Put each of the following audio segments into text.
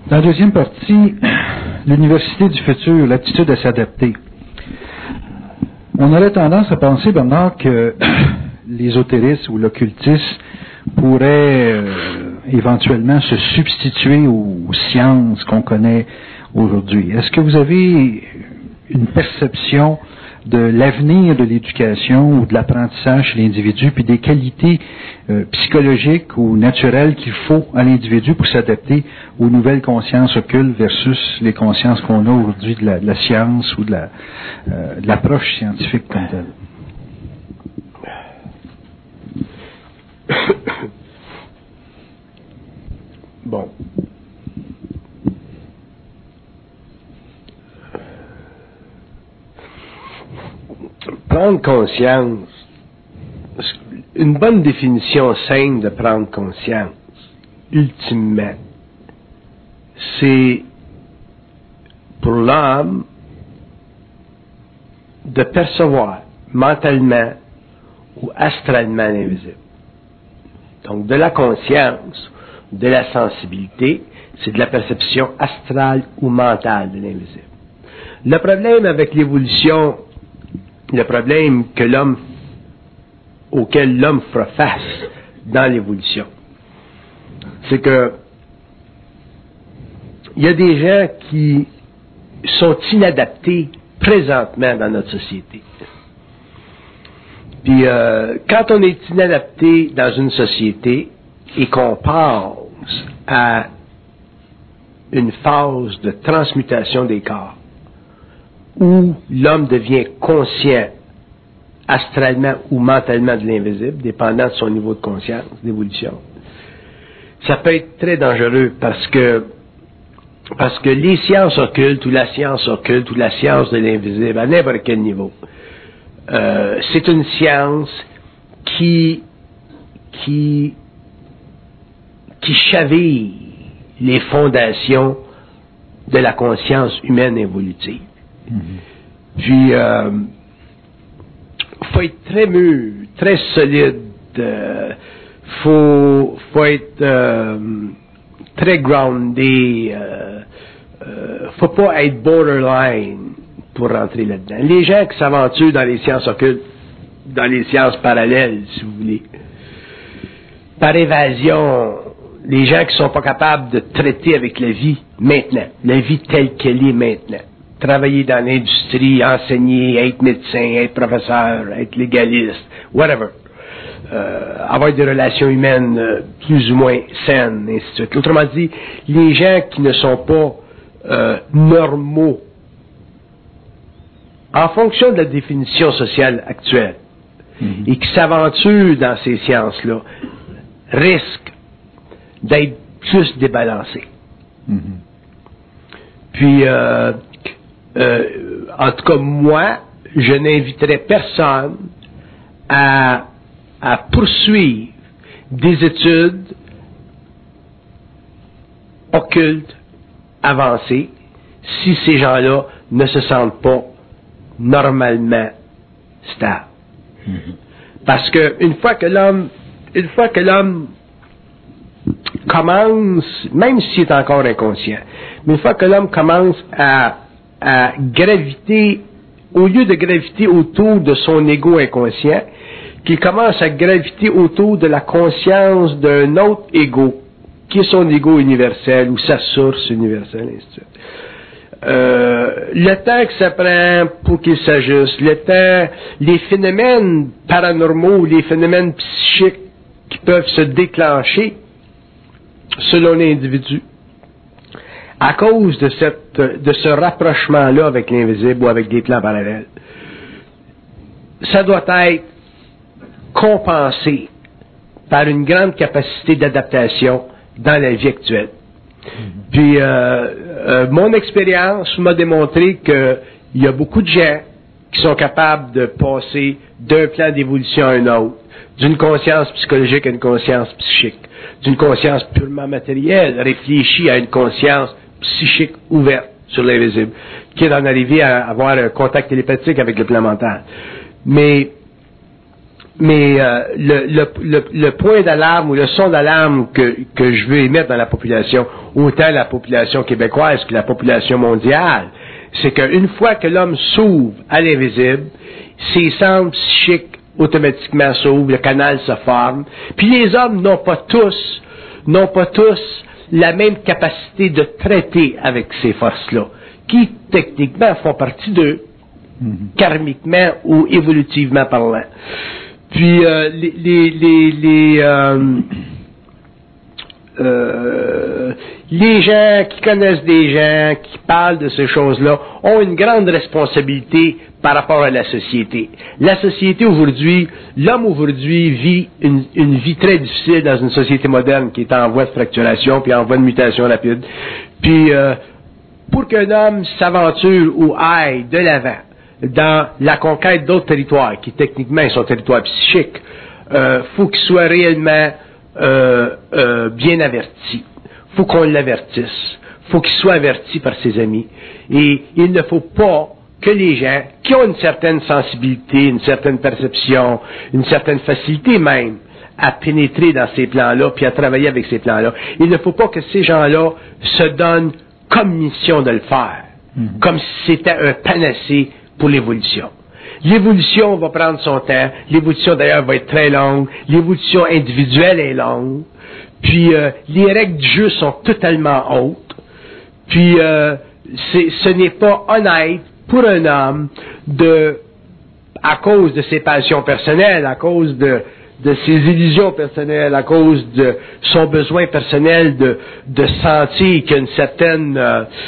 Dans la deuxième partie, l'université du futur, l'aptitude à s'adapter. On aurait tendance à penser, Bernard, que l'ésotérisme ou l'occultisme pourrait éventuellement se substituer aux sciences qu'on connaît aujourd'hui. Est-ce que vous avez une perception de l'avenir de l'éducation ou de l'apprentissage chez l'individu, puis des qualités psychologiques ou naturelles qu'il faut à l'individu pour s'adapter aux nouvelles consciences occultes versus les consciences qu'on a aujourd'hui de la science ou de l'approche scientifique comme telle? Bon. Prendre conscience, une bonne définition saine de prendre conscience, ultimement, c'est pour l'homme de percevoir mentalement ou astralement l'invisible. Donc, de la conscience, de la sensibilité, c'est de la perception astrale ou mentale de l'invisible. Le problème avec l'évolution, le problème auquel l'homme fera face dans l'évolution, c'est que il y a des gens qui sont inadaptés présentement dans notre société. Puis quand on est inadapté dans une société et qu'on passe à une phase de transmutation des corps, où l'homme devient conscient astralement ou mentalement de l'invisible, dépendant de son niveau de conscience, d'évolution, ça peut être très dangereux parce que les sciences occultes ou la science occulte ou la science de l'invisible, à n'importe quel niveau, c'est une science qui chaville les fondations de la conscience humaine évolutive. Puis, faut être très mûr, très solide, faut être très groundé, faut pas être borderline pour rentrer là-dedans. Les gens qui s'aventurent dans les sciences occultes, dans les sciences parallèles, si vous voulez, par évasion, les gens qui sont pas capables de traiter avec la vie maintenant, la vie telle qu'elle est maintenant. Travailler dans l'industrie, enseigner, être médecin, être professeur, être légaliste, whatever. Avoir des relations humaines plus ou moins saines, ainsi de suite. Autrement dit, les gens qui ne sont pas normaux, en fonction de la définition sociale actuelle, et qui s'aventurent dans ces sciences-là, risquent d'être plus débalancés. Puis, en tout cas, moi, je n'inviterais personne à poursuivre des études occultes avancées si ces gens-là ne se sentent pas normalement stables. Parce que une fois que l'homme commence, même s'il est encore inconscient, mais une fois que l'homme commence à graviter, au lieu de graviter autour de son ego inconscient, qu'il commence à graviter autour de la conscience d'un autre ego, qui est son ego universel ou sa source universelle, ainsi de suite. Le temps que ça prend pour qu'il s'ajuste, les phénomènes paranormaux, les phénomènes psychiques qui peuvent se déclencher selon l'individu, à cause de ce rapprochement-là avec l'invisible ou avec des plans parallèles, ça doit être compensé par une grande capacité d'adaptation dans la vie actuelle. Puis, mon expérience m'a démontré qu'il y a beaucoup de gens qui sont capables de passer d'un plan d'évolution à un autre, d'une conscience psychologique à une conscience psychique, d'une conscience purement matérielle, réfléchie à une conscience psychique ouverte sur l'invisible, qui est d'en arriver à avoir un contact télépathique avec le plan mental. Mais le point d'alarme ou le son d'alarme que je veux émettre dans la population, autant la population québécoise que la population mondiale, c'est qu'une fois que l'homme s'ouvre à l'invisible, ses centres psychiques automatiquement s'ouvrent, le canal se forme, puis les hommes n'ont pas tous la même capacité de traiter avec ces forces-là, qui techniquement font partie d'eux, karmiquement ou évolutivement parlant. Puis les gens qui connaissent des gens, qui parlent de ces choses-là, ont une grande responsabilité par rapport à la société. La société aujourd'hui, l'homme aujourd'hui vit une vie très difficile dans une société moderne qui est en voie de fracturation puis en voie de mutation rapide. Puis pour qu'un homme s'aventure ou aille de l'avant dans la conquête d'autres territoires, qui techniquement sont territoires psychiques, faut qu'il soit réellement bien averti. Faut qu'on l'avertisse. Faut qu'il soit averti par ses amis. Et il ne faut pas que les gens qui ont une certaine sensibilité, une certaine perception, une certaine facilité même à pénétrer dans ces plans-là, puis à travailler avec ces plans-là, il ne faut pas que ces gens-là se donnent comme mission de le faire, comme si c'était un panacée pour l'évolution. L'évolution va prendre son temps. L'évolution, d'ailleurs, va être très longue. L'évolution individuelle est longue. Puis, les règles du jeu sont totalement autres. Puis, ce n'est pas honnête pour un homme à cause de ses passions personnelles, à cause de ses illusions personnelles, à cause de son besoin personnel de sentir qu'il y a une certaine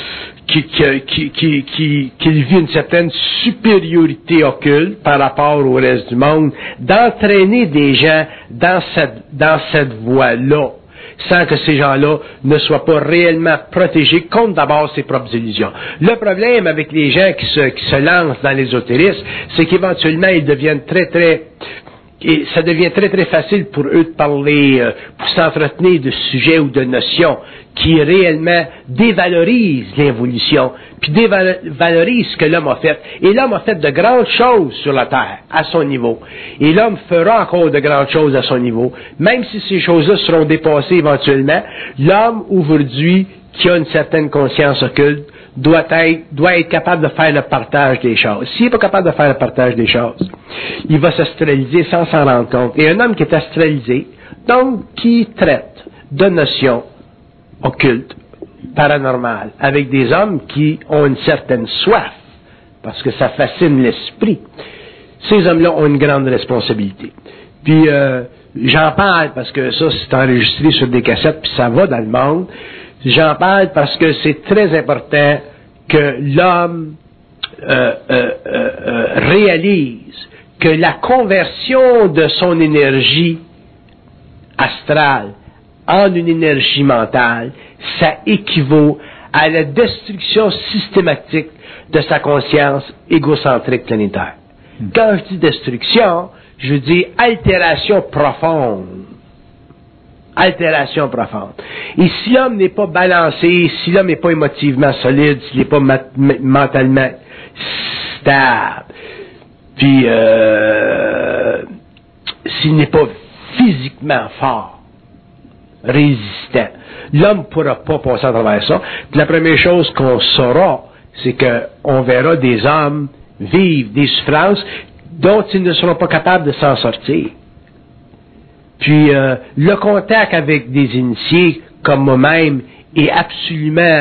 qu'il vit une certaine supériorité occulte par rapport au reste du monde, d'entraîner des gens dans cette voie-là, sans que ces gens-là ne soient pas réellement protégés contre d'abord ses propres illusions. Le problème avec les gens qui se lancent dans l'ésotérisme, c'est qu'éventuellement ils deviennent et ça devient très très facile pour eux de parler, pour s'entretenir de sujets ou de notions qui réellement dévalorisent l'évolution, puis dévalorisent ce que l'homme a fait. Et l'homme a fait de grandes choses sur la Terre, à son niveau. Et l'homme fera encore de grandes choses à son niveau. Même si ces choses-là seront dépassées éventuellement, l'homme aujourd'hui, qui a une certaine conscience occulte, doit être capable de faire le partage des choses. S'il n'est pas capable de faire le partage des choses, il va s'astraliser sans s'en rendre compte. Et un homme qui est astralisé, donc qui traite de notions occultes, paranormales, avec des hommes qui ont une certaine soif, parce que ça fascine l'esprit, ces hommes-là ont une grande responsabilité. Puis j'en parle parce que ça, c'est enregistré sur des cassettes, puis ça va dans le monde. J'en parle parce que c'est très important que l'homme réalise que la conversion de son énergie astrale en une énergie mentale, ça équivaut à la destruction systématique de sa conscience égocentrique planétaire. Quand je dis destruction, je dis altération profonde. Altération profonde. Et si l'homme n'est pas balancé, si l'homme n'est pas émotivement solide, s'il n'est pas mentalement stable, puis s'il n'est pas physiquement fort, résistant, l'homme ne pourra pas passer à travers ça. Puis la première chose qu'on saura, c'est qu'on verra des hommes vivre des souffrances dont ils ne seront pas capables de s'en sortir. Puis le contact avec des initiés comme moi-même est absolument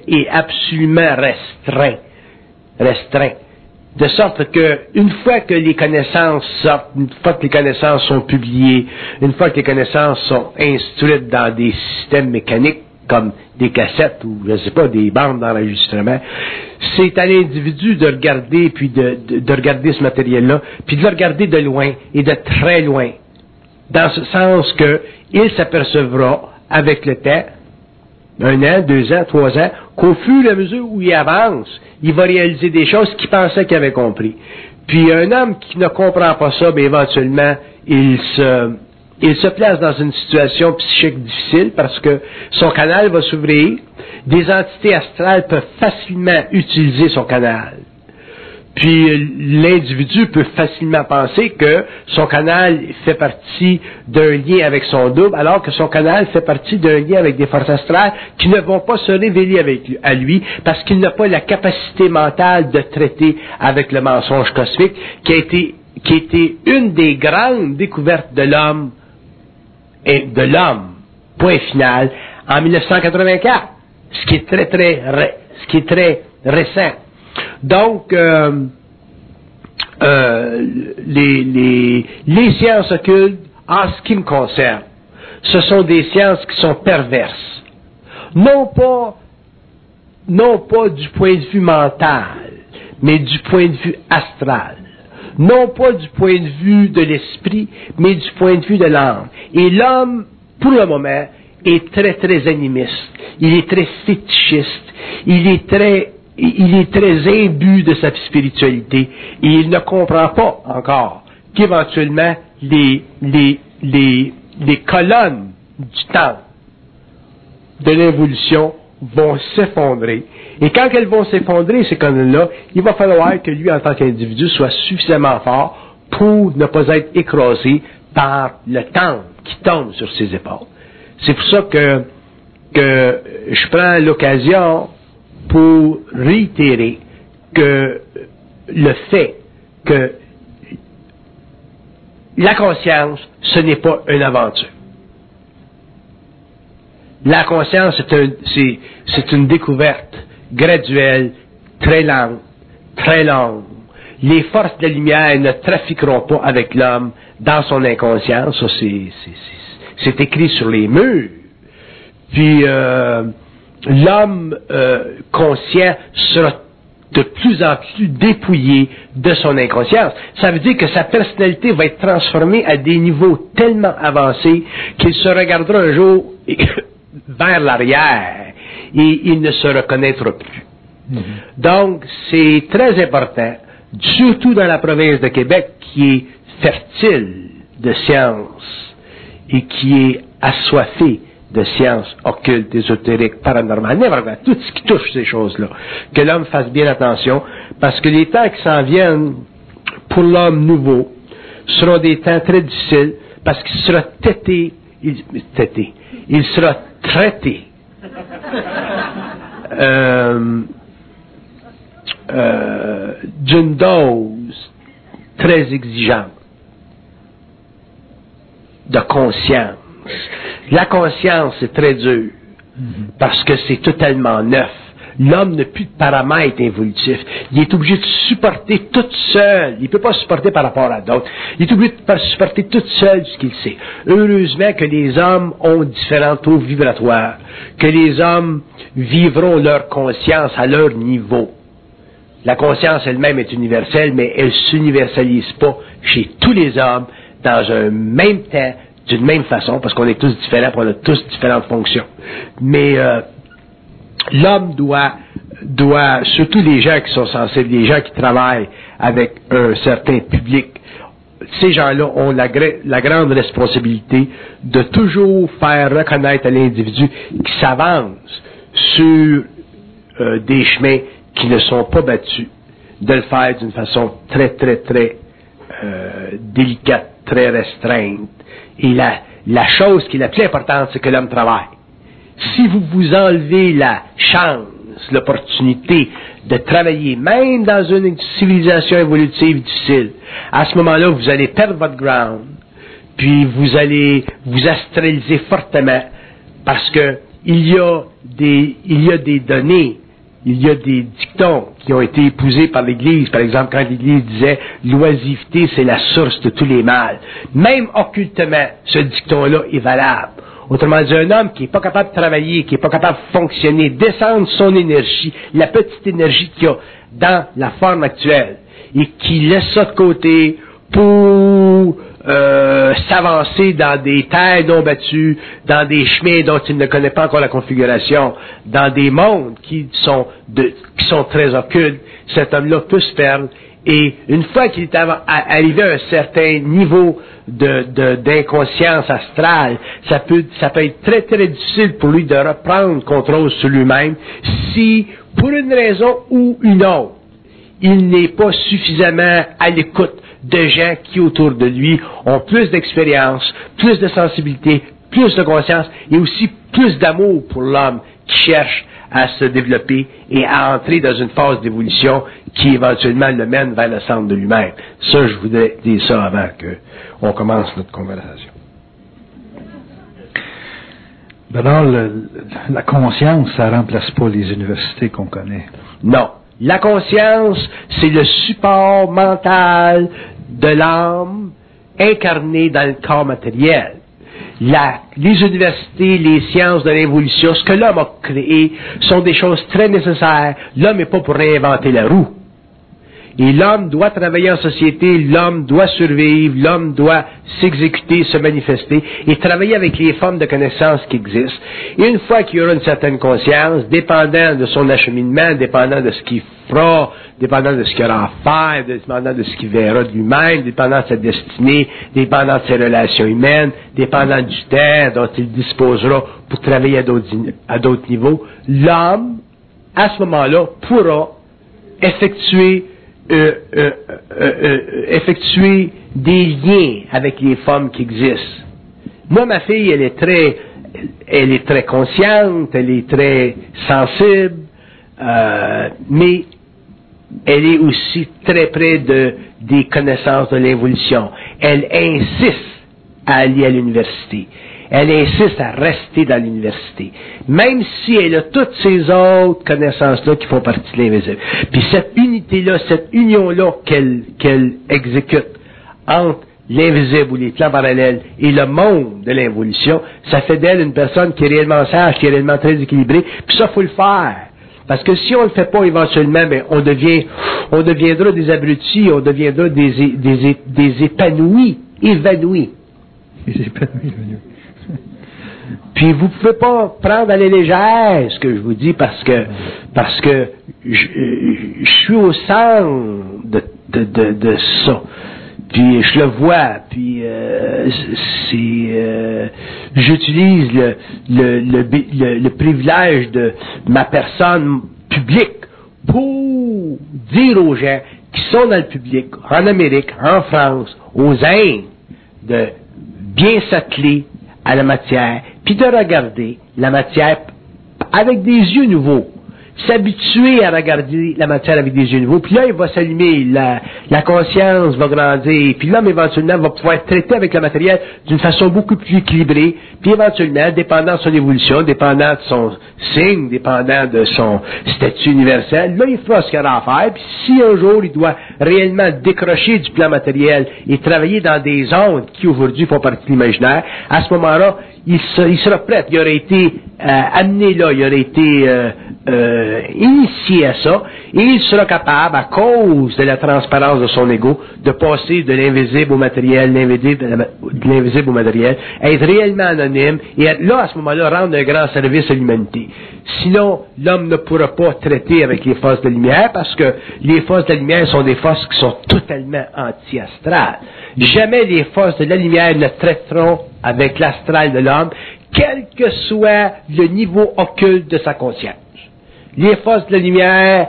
restreint. De sorte que une fois que les connaissances sortent, une fois que les connaissances sont publiées, une fois que les connaissances sont instruites dans des systèmes mécaniques comme des cassettes ou je sais pas des bandes d'enregistrement, c'est à l'individu de regarder puis de regarder ce matériel-là, puis de le regarder de loin et de très loin. Dans ce sens que il s'apercevra avec le temps, 1 an, 2 ans, 3 ans, qu'au fur et à mesure où il avance, il va réaliser des choses qu'il pensait qu'il avait compris. Puis un homme qui ne comprend pas ça, bien éventuellement, il se place dans une situation psychique difficile parce que son canal va s'ouvrir. Des entités astrales peuvent facilement utiliser son canal. Puis l'individu peut facilement penser que son canal fait partie d'un lien avec son double, alors que son canal fait partie d'un lien avec des forces astrales qui ne vont pas se révéler à lui parce qu'il n'a pas la capacité mentale de traiter avec le mensonge cosmique qui a été une des grandes découvertes de l'homme point final, en 1984, ce qui est très récent. Donc, les sciences occultes, en ce qui me concerne, ce sont des sciences qui sont perverses. Non pas du point de vue mental, mais du point de vue astral. Non pas du point de vue de l'esprit, mais du point de vue de l'âme. Et l'homme, pour le moment, est très, très animiste. Il est très fétichiste. Il est très imbu de sa spiritualité. Et il ne comprend pas encore qu'éventuellement, les colonnes du temps de l'évolution vont s'effondrer. Et quand elles vont s'effondrer, ces colonnes-là, il va falloir que lui, en tant qu'individu, soit suffisamment fort pour ne pas être écrasé par le temps qui tombe sur ses épaules. C'est pour ça que je prends l'occasion pour réitérer que le fait que la conscience, ce n'est pas une aventure. La conscience, c'est une découverte graduelle, très lente, très longue. Les forces de la lumière ne trafiqueront pas avec l'homme dans son inconscience. Ça, c'est écrit sur les murs. Puis, l'homme conscient sera de plus en plus dépouillé de son inconscience. Ça veut dire que sa personnalité va être transformée à des niveaux tellement avancés qu'il se regardera un jour vers l'arrière et il ne se reconnaîtra plus. Donc, c'est très important, surtout dans la province de Québec, qui est fertile de sciences et qui est assoiffée de sciences occultes, ésotériques, paranormales, tout ce qui touche ces choses-là. Que l'homme fasse bien attention, parce que les temps qui s'en viennent pour l'homme nouveau seront des temps très difficiles, parce qu'il sera il sera traité d'une dose très exigeante de conscience. La conscience, c'est très dur, parce que c'est totalement neuf. L'homme n'a plus de paramètres évolutifs. Il est obligé de supporter tout seul. Il ne peut pas supporter par rapport à d'autres. Il est obligé de supporter tout seul ce qu'il sait. Heureusement que les hommes ont différents taux vibratoires, que les hommes vivront leur conscience à leur niveau. La conscience elle-même est universelle, mais elle ne s'universalise pas chez tous les hommes dans un même temps, d'une même façon, parce qu'on est tous différents, on a tous différentes fonctions. Mais l'homme doit, surtout les gens qui sont sensibles, les gens qui travaillent avec un certain public, ces gens-là ont la grande responsabilité de toujours faire reconnaître à l'individu qui s'avance sur des chemins qui ne sont pas battus, de le faire d'une façon très, très, très délicate, très restreinte. Et la chose qui est la plus importante, c'est que l'homme travaille. Si vous vous enlevez la chance, l'opportunité de travailler, même dans une civilisation évolutive difficile, à ce moment-là, vous allez perdre votre ground, puis vous allez vous astraliser fortement, parce que il y a des données, il y a des dictons qui ont été épousés par l'Église. Par exemple, quand l'Église disait « l'oisiveté, c'est la source de tous les mâles ». Même occultement, ce dicton-là est valable. Autrement dit, un homme qui n'est pas capable de travailler, qui n'est pas capable de fonctionner, descendre son énergie, la petite énergie qu'il a dans la forme actuelle, et qui laisse ça de côté pour s'avancer dans des terres non battues, dans des chemins dont il ne connaît pas encore la configuration, dans des mondes qui sont très occultes, cet homme-là peut se perdre. Et une fois qu'il est arrivé à un certain niveau d'inconscience astrale, ça peut être très très difficile pour lui de reprendre contrôle sur lui-même si, pour une raison ou une autre, il n'est pas suffisamment à l'écoute de gens qui, autour de lui, ont plus d'expérience, plus de sensibilité, plus de conscience et aussi plus d'amour pour l'homme qui cherche à se développer et à entrer dans une phase d'évolution qui éventuellement le mène vers le centre de lui-même. Ça, je voudrais dire ça avant qu'on commence notre conversation. D'abord, la conscience, ça remplace pas les universités qu'on connaît. Non. La conscience, c'est le support mental de l'âme incarné dans le corps matériel. Les universités, les sciences de l'évolution, ce que l'homme a créé, sont des choses très nécessaires. L'homme n'est pas pour réinventer la roue. Et l'homme doit travailler en société, l'homme doit survivre, l'homme doit s'exécuter, se manifester et travailler avec les formes de connaissances qui existent. Et une fois qu'il y aura une certaine conscience, dépendant de son acheminement, dépendant de ce qu'il fera, dépendant de ce qu'il aura à faire, dépendant de ce qu'il verra de lui-même, dépendant de sa destinée, dépendant de ses relations humaines, dépendant du temps dont il disposera pour travailler à d'autres niveaux, l'homme, à ce moment-là, pourra effectuer des liens avec les formes qui existent. Moi, ma fille, elle est très consciente, elle est très sensible, mais elle est aussi très près des connaissances de l'évolution. Elle insiste à aller à l'université. Elle insiste à rester dans l'université, même si elle a toutes ces autres connaissances-là qui font partie de l'invisible. Puis cette unité-là, cette union-là qu'elle exécute entre l'invisible ou les plans parallèles et le monde de l'évolution, ça fait d'elle une personne qui est réellement sage, qui est réellement très équilibrée. Puis ça, faut le faire. Parce que si on le fait pas éventuellement, ben, on deviendra des abrutis, on deviendra des épanouis, évanouis. Des épanouis. Puis vous pouvez pas prendre à la légère ce que je vous dis parce que je suis au centre de ça. Puis je le vois, puis j'utilise le privilège de ma personne publique pour dire aux gens qui sont dans le public, en Amérique, en France, aux Indes, de bien s'atteler à la matière, puis de regarder la matière avec des yeux nouveaux. S'habituer à regarder la matière avec des yeux nouveaux, puis là, il va s'allumer, la conscience va grandir, puis l'homme, éventuellement, va pouvoir traiter avec le matériel d'une façon beaucoup plus équilibrée, puis éventuellement, dépendant de son évolution, dépendant de son signe, dépendant de son statut universel, là, il fera ce qu'il aura à faire, puis si un jour, il doit réellement décrocher du plan matériel et travailler dans des ondes qui, aujourd'hui, font partie de l'imaginaire, à ce moment-là, il sera prêt, il aurait été amené là, il aurait été initié à ça, et il sera capable, à cause de la transparence de son ego, de passer de l'invisible au matériel, de l'invisible au matériel, être réellement anonyme, et là, à ce moment-là, rendre un grand service à l'humanité. Sinon, l'homme ne pourra pas traiter avec les forces de lumière, parce que les forces de la lumière sont des forces qui sont totalement anti-astrales. Jamais les forces de la lumière ne traiteront avec l'astral de l'homme, quel que soit le niveau occulte de sa conscience. Les forces de la lumière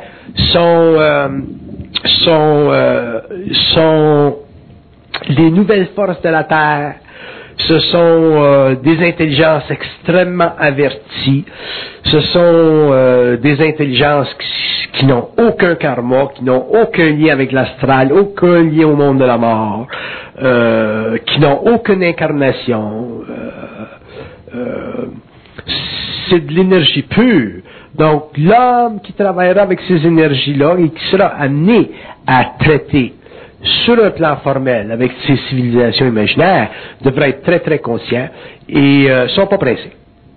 sont les nouvelles forces de la Terre. Ce sont des intelligences extrêmement averties. Ce sont des intelligences qui n'ont aucun karma, qui n'ont aucun lien avec l'astral, aucun lien au monde de la mort, qui n'ont aucune incarnation. C'est de l'énergie pure. Donc, l'homme qui travaillera avec ces énergies-là et qui sera amené à traiter sur un plan formel avec ces civilisations imaginaires devrait être très, très conscient et sont pas pressés.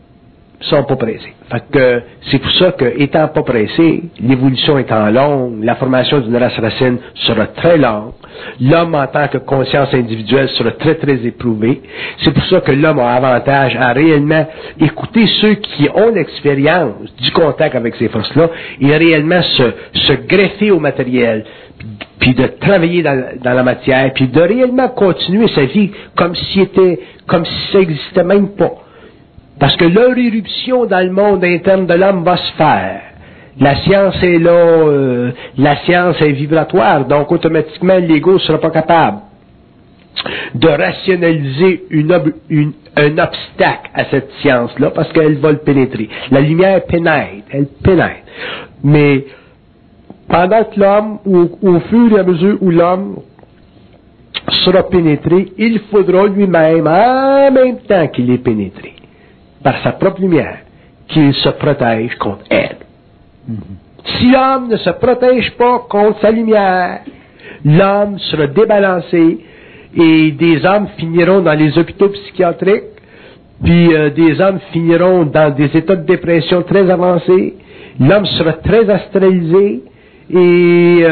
Fait que c'est pour ça que, étant pas pressé, l'évolution étant longue, la formation d'une race racine sera très longue. L'homme, en tant que conscience individuelle, sera très, très éprouvé. C'est pour ça que l'homme a avantage à réellement écouter ceux qui ont l'expérience du contact avec ces forces-là et réellement se greffer au matériel, puis de travailler dans la matière, puis de réellement continuer sa vie comme si ça n'existait même pas. Parce que leur éruption dans le monde interne de l'homme va se faire. La science est là, la science est vibratoire, donc automatiquement l'ego ne sera pas capable de rationaliser un obstacle à cette science-là, parce qu'elle va le pénétrer. La lumière pénètre, elle pénètre. Mais pendant que l'homme, au fur et à mesure où l'homme sera pénétré, il faudra lui-même, en même temps qu'il est pénétré par sa propre lumière, qu'il se protège contre elle. Si l'homme ne se protège pas contre sa lumière, l'homme sera débalancé et des hommes finiront dans les hôpitaux psychiatriques, puis des hommes finiront dans des états de dépression très avancés, l'homme sera très astralisé et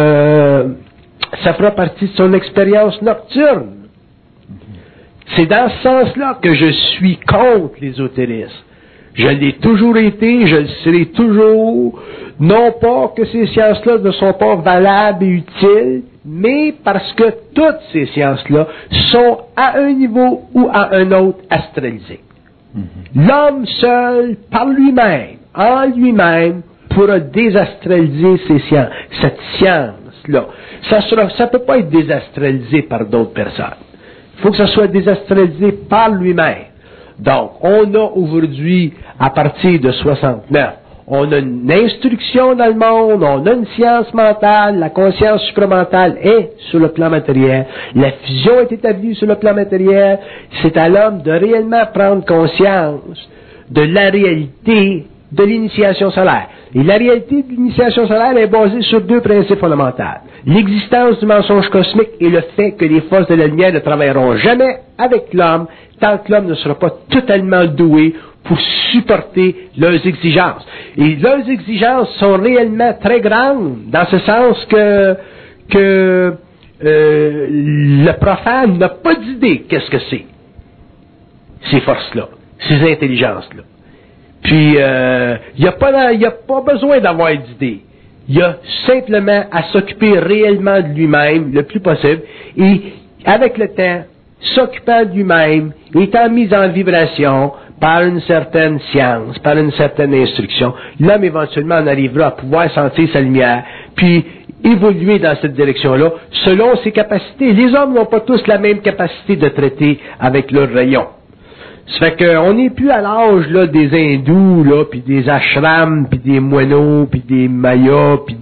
ça fera partie de son expérience nocturne. C'est dans ce sens-là que je suis contre l'ésotérisme. Je l'ai toujours été, je le serai toujours, non pas que ces sciences-là ne sont pas valables et utiles, mais parce que toutes ces sciences-là sont à un niveau ou à un autre astralisées. L'homme seul, par lui-même, en lui-même, pourra désastraliser cette science-là. Ça peut pas être désastralisé par d'autres personnes. Il faut que ça soit désastralisé par lui-même. Donc, on a aujourd'hui, à partir de 69, on a une instruction dans le monde, on a une science mentale, la conscience supramentale est sur le plan matériel, la fusion est établie sur le plan matériel, c'est à l'homme de réellement prendre conscience de la réalité de l'initiation solaire. Et la réalité de l'initiation solaire est basée sur deux principes fondamentaux. L'existence du mensonge cosmique et le fait que les forces de la lumière ne travailleront jamais avec l'homme tant que l'homme ne sera pas totalement doué pour supporter leurs exigences. Et leurs exigences sont réellement très grandes, dans ce sens que le profane n'a pas d'idée qu'est-ce que c'est, ces forces-là, ces intelligences-là. Puis, il n'y a pas besoin d'avoir d'idée. Il y a simplement à s'occuper réellement de lui-même le plus possible et, avec le temps, s'occupant de lui-même, étant mis en vibration par une certaine science, par une certaine instruction, l'homme éventuellement en arrivera à pouvoir sentir sa lumière, puis évoluer dans cette direction-là, selon ses capacités. Les hommes n'ont pas tous la même capacité de traiter avec leurs rayons. Ça fait qu'on n'est plus à l'âge là des hindous là, puis des ashrams, puis des moineaux, puis des mayas, puis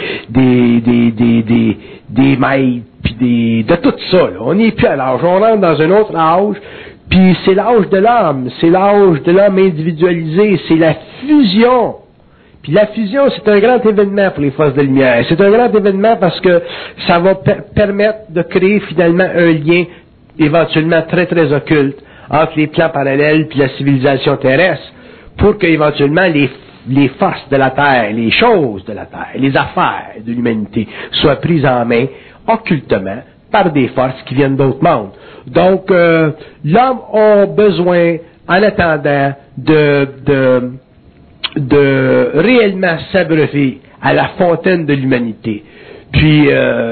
des maîtres, puis de tout ça. Là. On n'est plus à l'âge. On rentre dans un autre âge. Puis c'est l'âge de l'homme. C'est l'âge de l'homme individualisé. C'est la fusion. Puis la fusion, c'est un grand événement pour les forces de lumière. C'est un grand événement parce que ça va permettre de créer finalement un lien éventuellement très très occulte entre les plans parallèles puis la civilisation terrestre, pour qu'éventuellement les forces de la Terre, les choses de la Terre, les affaires de l'humanité soient prises en main occultement par des forces qui viennent d'autres mondes. Donc, l'homme a besoin, en attendant, de réellement s'abreuver à la fontaine de l'humanité. Puis,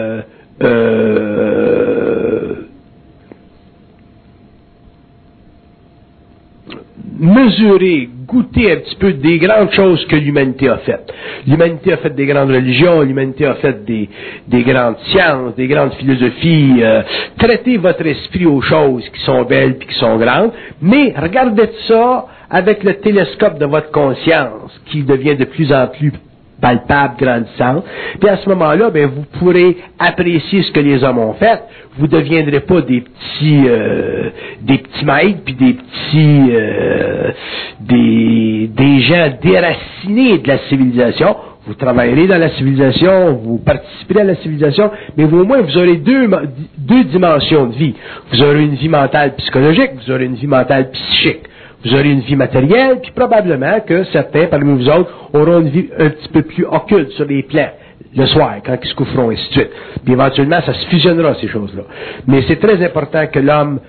mesurer, goûter un petit peu des grandes choses que l'humanité a faites. L'humanité a fait des grandes religions, l'humanité a fait des grandes sciences, des grandes philosophies. Traitez votre esprit aux choses qui sont belles puis qui sont grandes, mais regardez ça avec le télescope de votre conscience qui devient de plus en plus palpable, grandissante. Puis à ce moment-là, ben vous pourrez apprécier ce que les hommes ont fait. Vous ne deviendrez pas des petits maîtres, puis des gens déracinés de la civilisation. Vous travaillerez dans la civilisation, vous participerez à la civilisation, mais au moins vous aurez deux dimensions de vie. Vous aurez une vie mentale psychologique, vous aurez une vie mentale psychique. Vous aurez une vie matérielle, puis probablement que certains parmi vous autres auront une vie un petit peu plus occulte sur les plans, le soir, quand ils se coucheront, et ainsi de suite. Puis éventuellement, ça se fusionnera, ces choses-là. Mais c'est très important que l'homme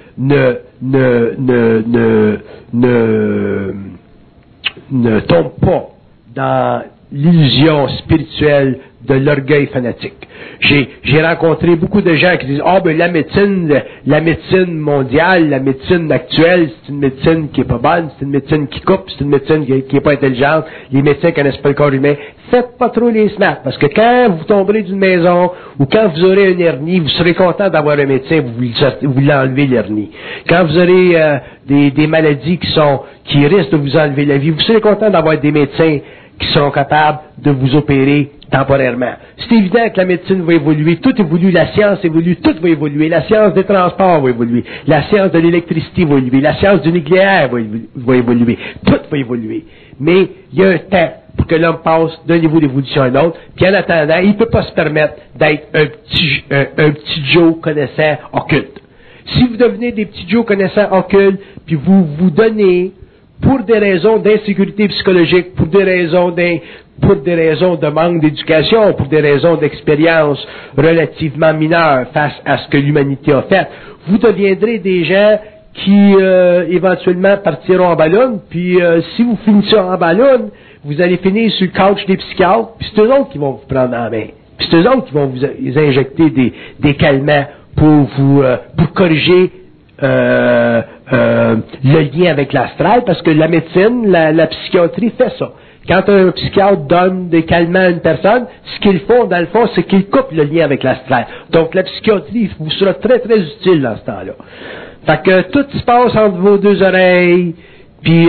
ne tombe pas l'illusion spirituelle de l'orgueil fanatique. J'ai rencontré beaucoup de gens qui disent ben la médecine mondiale, la médecine actuelle, c'est une médecine qui est pas bonne, c'est une médecine qui coupe, c'est une médecine qui est pas intelligente, les médecins connaissent pas le corps humain. Faites pas trop les smart, parce que quand vous tomberez d'une maison, ou quand vous aurez une hernie, vous serez content d'avoir un médecin, vous l'enlevez l'hernie. Quand vous aurez des maladies qui risquent de vous enlever la vie, vous serez content d'avoir des médecins qui seront capables de vous opérer temporairement. C'est évident que la médecine va évoluer, tout évolue, la science évolue, tout va évoluer, la science des transports va évoluer, la science de l'électricité va évoluer, la science du nucléaire va évoluer, tout va évoluer. Mais il y a un temps pour que l'homme passe d'un niveau d'évolution à un autre, puis en attendant, il ne peut pas se permettre d'être un petit Joe connaissant occulte. Si vous devenez des petits Joe connaissant occulte, puis vous vous donnez pour des raisons d'insécurité psychologique, pour des raisons de manque d'éducation, pour des raisons d'expérience relativement mineures face à ce que l'humanité a fait, vous deviendrez des gens qui éventuellement partiront en ballon, puis si vous finissez en ballon, vous allez finir sur le couch des psychiatres, puis c'est eux autres qui vont vous prendre en main. Puis c'est eux autres qui vont vous injecter des calmants pour corriger le lien avec l'astral, parce que la médecine, la psychiatrie fait ça. Quand un psychiatre donne des calmants à une personne, ce qu'ils font, dans le fond, c'est qu'ils coupent le lien avec l'astral. Donc, la psychiatrie vous sera très, très utile dans ce temps-là. Fait que tout se passe entre vos deux oreilles, puis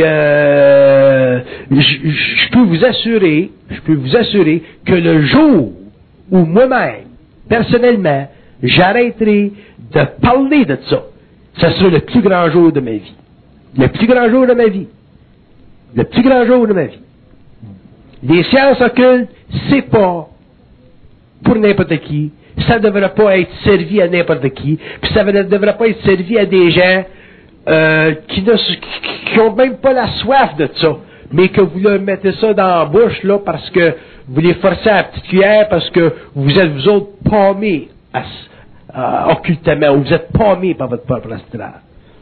je peux vous assurer que le jour où moi-même, personnellement, j'arrêterai de parler de ça, ce sera le plus grand jour de ma vie. Le plus grand jour de ma vie. Le plus grand jour de ma vie. Les sciences occultes, c'est pas pour n'importe qui. Ça ne devrait pas être servi à n'importe qui. Puis ça ne devrait pas être servi à des gens qui n'ont même pas la soif de ça. Mais que vous leur mettez ça dans la bouche, là, parce que vous les forcez à la petite cuillère, parce que vous êtes vous autres paumés occultement, ou vous êtes paumés par votre propre astral.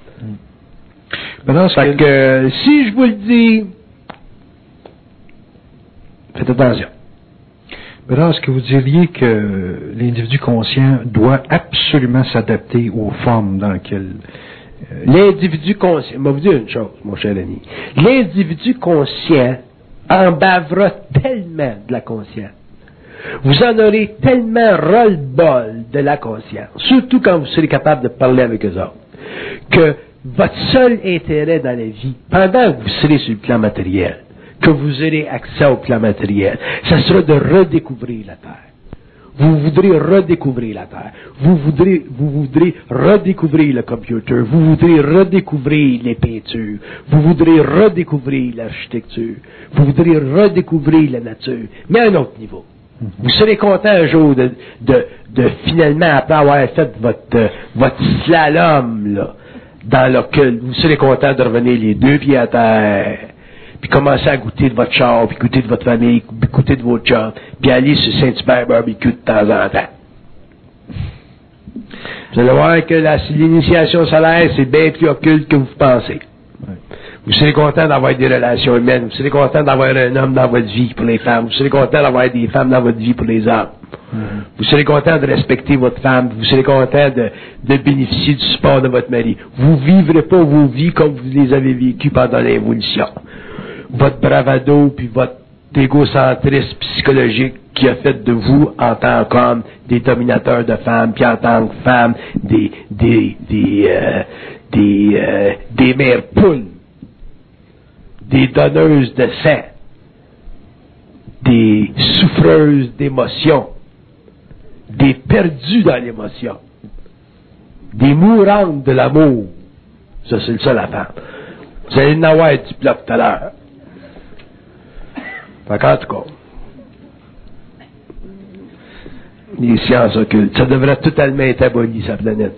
Fait que si je vous le dis, faites attention. Alors, est-ce que vous diriez que l'individu conscient doit absolument s'adapter aux formes dans lesquelles... L'individu conscient, je vais vous dire une chose, mon cher ami. L'individu conscient en bavera tellement de la conscience. Vous en aurez tellement ras-le-bol de la conscience, surtout quand vous serez capable de parler avec eux autres, que votre seul intérêt dans la vie, pendant que vous serez sur le plan matériel, que vous aurez accès au plan matériel, ça sera de redécouvrir la Terre. Vous voudrez redécouvrir la Terre. Vous voudrez redécouvrir le computer. Vous voudrez redécouvrir les peintures. Vous voudrez redécouvrir l'architecture. Vous voudrez redécouvrir la nature, mais à un autre niveau. Vous serez content un jour de finalement, après avoir fait votre slalom, là, dans lequel vous serez content de revenir les deux pieds à terre, puis commencer à goûter de votre char, puis goûter de votre famille, puis goûter de votre char, puis aller sur Saint-Hubert barbecue de temps en temps. Vous allez voir que l'initiation solaire, c'est bien plus occulte que vous pensez. Vous serez content d'avoir des relations humaines, vous serez content d'avoir un homme dans votre vie pour les femmes, vous serez content d'avoir des femmes dans votre vie pour les hommes. Vous serez content de respecter votre femme, vous serez content de bénéficier du support de votre mari. Vous vivrez pas vos vies comme vous les avez vécues pendant l'évolution. Votre bravado puis votre égocentrisme psychologique qui a fait de vous, en tant qu'homme, des dominateurs de femmes, puis en tant que femme, des mères poules, des donneuses de sang, des souffreuses d'émotions, des perdus dans l'émotion, des mourantes de l'amour. Ça, c'est ça, la femme. Vous allez en avoir du bloc tout à l'heure. Fait qu'en tout cas, les sciences occultes, ça devrait totalement être aboli, sa planète,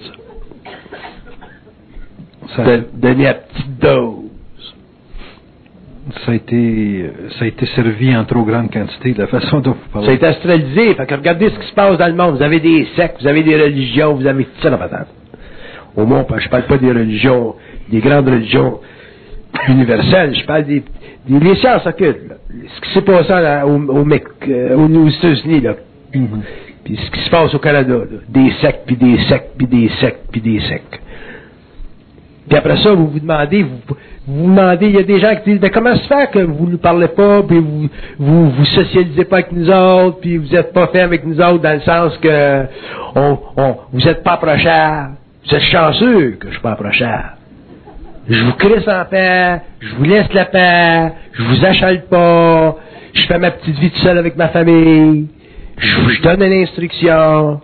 ça. Donner à petite dose. Ça a été servi en trop grande quantité, de la façon dont vous parlez. Ça a été astralisé. Fait que regardez ce qui se passe dans le monde. Vous avez des sectes, vous avez des religions, vous avez tout ça dans la patente. Au moins, je parle pas des religions, des grandes religions universelles, je parle des sciences occultes, là. ce qui s'est passé aux États-Unis, là. Puis ce qui se passe au Canada, là. Des sectes, puis des sectes, puis des sectes, puis des sectes. Puis après ça, vous vous demandez, il y a des gens qui disent, ben comment se fait que vous ne nous parlez pas, puis vous socialisez pas avec nous autres, puis vous êtes pas fait avec nous autres dans le sens que vous êtes pas approchables. Vous êtes chanceux que je suis pas approchable. Je vous crisse en paix, je vous laisse la paix, je vous achale pas, je fais ma petite vie tout seul avec ma famille, je donne une instruction.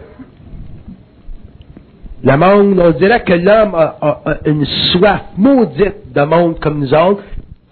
Le monde, on dirait que l'homme a une soif maudite de monde comme nous autres.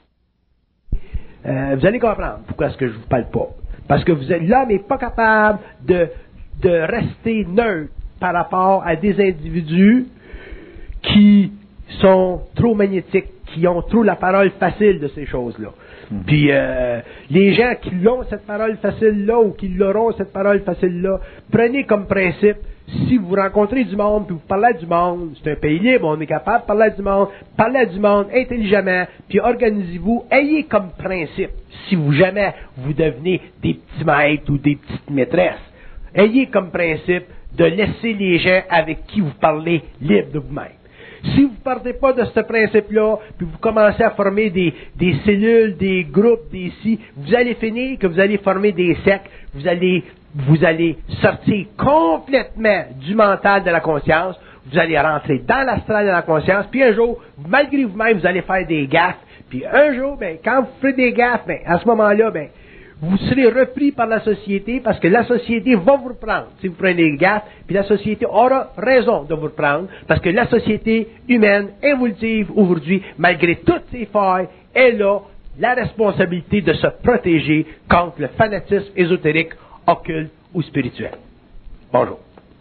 Vous allez comprendre pourquoi est-ce que je vous parle pas. Parce que l'homme n'est pas capable de rester neutre par rapport à des individus qui sont trop magnétiques, qui ont trop la parole facile de ces choses-là. Puis les gens qui l'ont cette parole facile-là ou qui l'auront cette parole facile-là, prenez comme principe, si vous rencontrez du monde, puis vous parlez à du monde, c'est un pays libre, on est capable de parler à du monde intelligemment, puis organisez-vous, ayez comme principe, si vous jamais vous devenez des petits maîtres ou des petites maîtresses, ayez comme principe de laisser les gens avec qui vous parlez libres de vous-même. Si vous ne partez pas de ce principe-là, puis vous commencez à former des cellules, des groupes, des si, vous allez finir que vous allez former des sectes, vous allez sortir complètement du mental de la conscience, vous allez rentrer dans l'astral de la conscience, puis un jour, malgré vous-même, vous allez faire des gaffes, puis un jour, quand vous ferez des gaffes, à ce moment-là, vous serez repris par la société parce que la société va vous reprendre si vous prenez des gaffes, puis la société aura raison de vous reprendre parce que la société humaine, évolutive aujourd'hui, malgré toutes ses failles, elle a la responsabilité de se protéger contre le fanatisme ésotérique, occulte ou spirituel. Bonjour.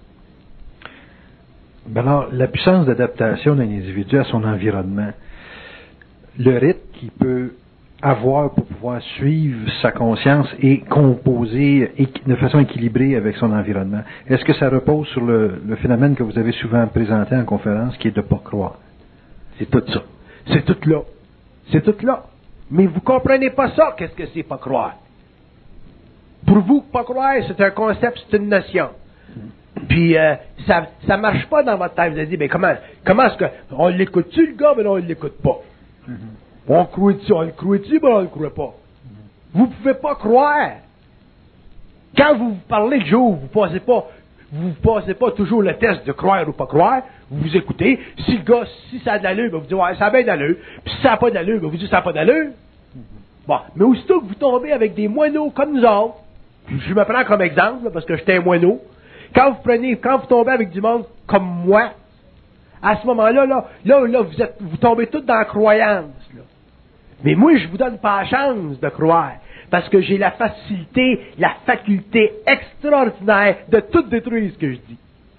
Alors, la puissance d'adaptation d'un individu à son environnement, le rythme qu'il peut avoir pour pouvoir suivre sa conscience et composer de façon équilibrée avec son environnement. Est-ce que ça repose sur le phénomène que vous avez souvent présenté en conférence, qui est de ne pas croire? C'est tout ça. C'est tout là. C'est tout là. Mais vous comprenez pas ça, qu'est-ce que c'est pas croire? Pour vous, pas croire, c'est un concept, c'est une notion. Puis, ça marche pas dans votre tête. Vous avez dit, comment est-ce que, on l'écoute-tu le gars, mais non, on l'écoute pas. On le croit-tu, mais on le croit pas. Vous pouvez pas croire. Quand vous parlez de jour, vous passez pas toujours le test de croire ou pas croire. Vous écoutez. Si le gars, si ça a de l'allure, vous dites, ouais, ça a bien d'allure. Puis si ça n'a pas d'allure, vous dites, ça n'a pas d'allure. Bon. Mais aussitôt que vous tombez avec des moineaux comme nous autres, je me prends comme exemple, parce que j'étais un moineau. Quand vous tombez avec du monde comme moi, à ce moment-là, vous tombez tous dans la croyance, là. Mais moi, je vous donne pas la chance de croire, parce que j'ai la facilité, la faculté extraordinaire de tout détruire ce que je dis.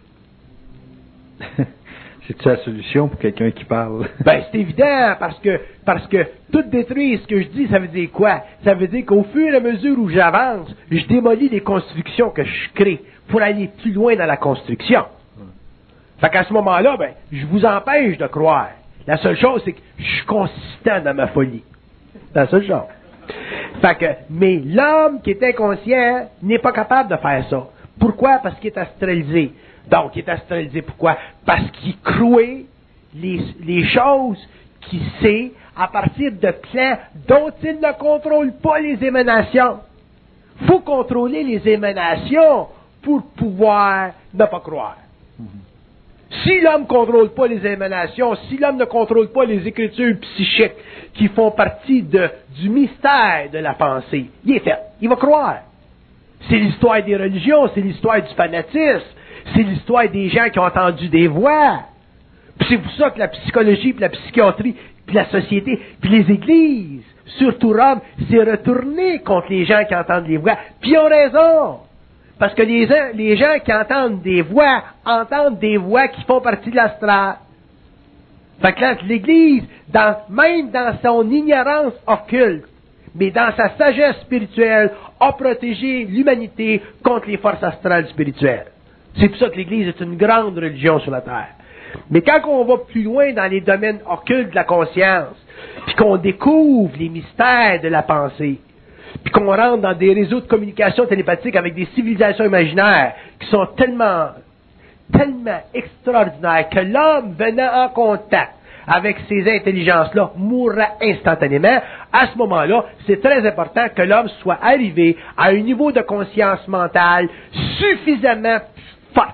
C'est la solution pour quelqu'un qui parle? C'est évident, parce que tout détruire ce que je dis, ça veut dire quoi? Ça veut dire qu'au fur et à mesure où j'avance, je démolis les constructions que je crée pour aller plus loin dans la construction. Fait qu'à ce moment-là, je vous empêche de croire. La seule chose, c'est que je suis consistant dans ma folie. C'est la seule chose. Mais l'homme qui est inconscient n'est pas capable de faire ça. Pourquoi? Parce qu'il est astralisé. Donc, il est astralisé pourquoi? Parce qu'il croit les choses qu'il sait à partir de plans dont il ne contrôle pas les émanations. Il faut contrôler les émanations pour pouvoir ne pas croire. Si l'homme ne contrôle pas les émanations, si l'homme ne contrôle pas les écritures psychiques qui font partie du mystère de la pensée, il est fait. Il va croire. C'est l'histoire des religions, c'est l'histoire du fanatisme, c'est l'histoire des gens qui ont entendu des voix. Puis c'est pour ça que la psychologie, puis la psychiatrie, puis la société, puis les églises, surtout Rome, s'est retourné contre les gens qui entendent les voix. Puis ils ont raison. Parce que les gens qui entendent des voix qui font partie de l'astral. Fait que là, l'Église, même dans son ignorance occulte, mais dans sa sagesse spirituelle, a protégé l'humanité contre les forces astrales spirituelles. C'est pour ça que l'Église est une grande religion sur la terre. Mais quand on va plus loin dans les domaines occultes de la conscience, puis qu'on découvre les mystères de la pensée, puis qu'on rentre dans des réseaux de communication télépathique avec des civilisations imaginaires qui sont tellement extraordinaires que l'homme venant en contact avec ces intelligences-là mourra instantanément. À ce moment-là, c'est très important que l'homme soit arrivé à un niveau de conscience mentale suffisamment fort,